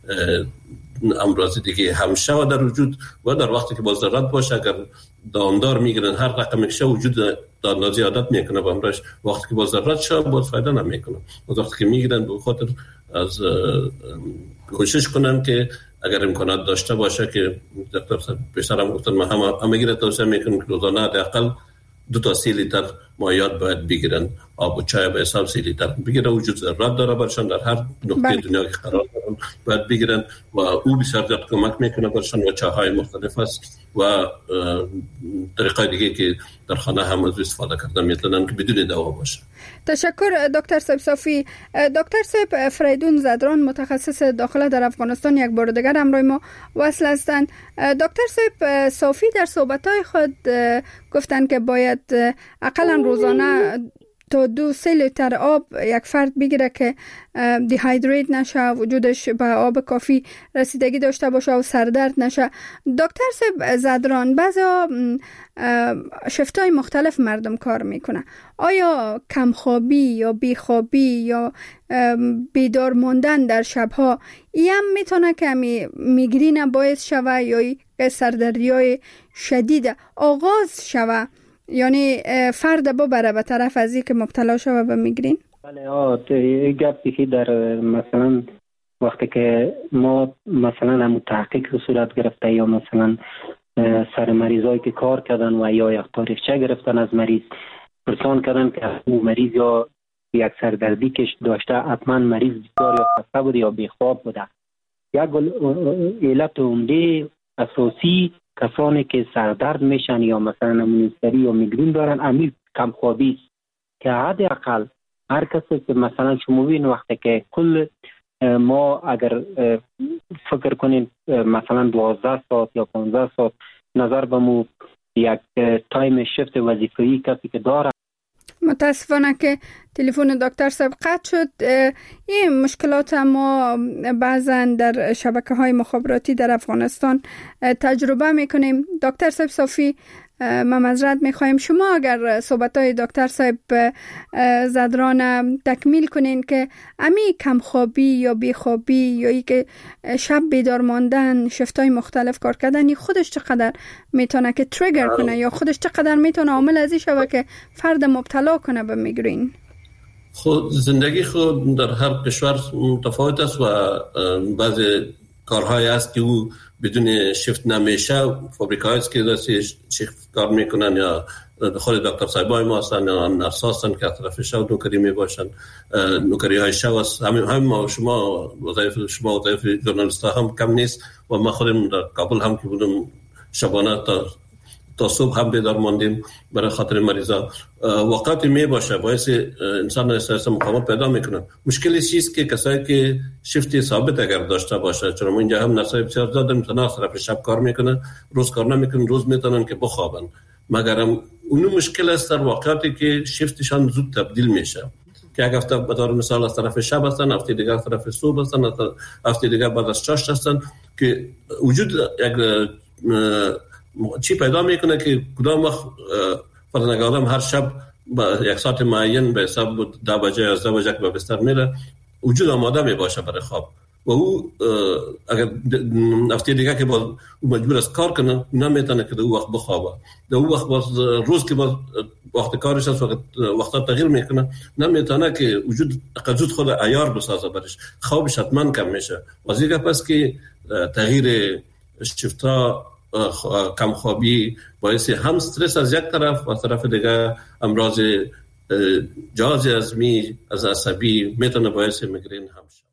امراض دیگه هم شود در وجود. و در وقتی که با ضرورت باشه اگر دامدار میگیرن هر رقم که وجود در اندازه عادت میکنه با امراض، وقتی که با ضرورت شه باز فایده نمیکنه. وقتی که میگیرن به خاطر از کوشش کنن که اگر امکانات داشته باشه که دکتر بیشتر هم گفتن، ما همه گیره توصیه میکنم که روزانه حداقل 2 تا 3 لیتر مایعات باید بگیرن. آب و چای به حساب 3 لیتر بگیرن. وجود ضرورت داره برشان در هر نقطه دنیا که قرار دارن باید بگیرن و او بسیار زیاد کمک میکنه برشان. و چاهای مختلف است و طریقه دیگه که در خانه هم از استفاده کردن میتونن که بدون دوا باشه. تشکر دکتر صاحب صافی. دکتر صاحب فریدون زدران، متخصص داخله در افغانستان، یک بار دیگر همراه ما وصل هستند. دکتر صاحب صافی در صحبت‌های خود گفتند که باید اقلا روزانه تا 2-3 لیتر آب یک فرد بگیره که دیهایدریت نشه، وجودش به آب کافی رسیدگی داشته باشه و سردرد نشه. دکتر صاحب زدران، بعضا شفتای مختلف مردم کار میکنه. آیا کمخوابی یا بیخوابی یا بیدار ماندن در شبها این هم میتونه که میگرین باعث شوه یا سردردی‌های شدید آغاز شوه، یعنی فرد ببره به طرف از این که مبتلا شوه به میگرین؟ بله، گپی که در مثلا وقتی که ما مثلا هم تحقیق صورت گرفته یا مثلا سر مریضایی که کار کردن و یا یک تاریخچه گرفتن از مریض، پرسان کردن که او مریض یا یک سردردی که داشته حتما مریض بسیار یا خسته بوده یا بیخواب بوده. یک علت عمده اساسی کسانی که سردرد میشن یا مثلا نمونیستری یا میگرین دارن امیل کمخوابی است که حداقل هر کسی که مثلا شما ببین وقتی که کل ما اگر فکر کنیم مثلا 12 ساعت یا 15 ساعت نظر به مو یک تایم شفت وظیفه‌ای کسی که داره. متاسفانه که تلفن دکتر صاحب قطع شد. این مشکلات ما بعضا در شبکه‌های مخابراتی در افغانستان تجربه میکنیم. دکتر صاحب صافی، ما معذرت میخوایم، شما اگر صحبت‌های دکتر صاحب زدران تکمیل کنین که امی کمخوابی یا بیخوابی یا ای که شب بیدار ماندن، شفتای مختلف کار کردن، خودش چقدر میتونه که تریگر کنه یا خودش چقدر میتونه عامل از این شوه که فرد مبتلا کنه به میگرین؟ خود زندگی خود در هر کشور متفاوت است و بعضی کارهای هست که او بدون شفت نمیشه. فابریکایی است که دستی شفت کار میکنن یا خود دکتر صاحبای ما هستن یا نرس هستن که طرف شب نوکری میباشن. نوکری های شب است. هم شما وظایف ژورنالیست هم کم نیست و ما خودم در کابل هم که بودم شبانه تا صبح هم بیدار ماندیم برای خاطر مریضا. وقتی می باشه باعث انسان استرس مقاومت پیدا میکنه. مشکلی چیست که کسایی که شفت ثابت اگر داشته باشه، چون ما اینجا هم نرسای بسیار زیاد میتونه طرف شب کار میکنه، روز کار نمیکنه، روز میتونن که بخوابن. مگرم اون مشکل است در واقعاتی که شفتشان زود تبدیل میشه که یک هفته به طور مثال از طرف شب هستن، هفته دیگر از طرف صبح هستن، هفته دیگر بعد از چاشت هستن که وجود یک چی پیدا میکنه که کدام وقت فرزنگ آدم هر شب با یک ساعت معین به حساب 10 بجه یا 11 بجه که به بستر میره وجود آماده می باشه برای خواب و او اگر هفته دیگه که باز مجبور است کار کنه نمیتونه که در او وقت بخوابه. در او وقت باز روز که باز وقت کارش است وقتا تغییر میکنه نمیتونه که وجود قدرت خود عیار بسازه برش، خوابش حتما کم میشه. واسه پس که تغییر شفتا کم خوابی باعث هم استرس از یک طرف و طرف دیگه امراض جهاز هضمی از عصبی میتونه باعث میگرین هم شد.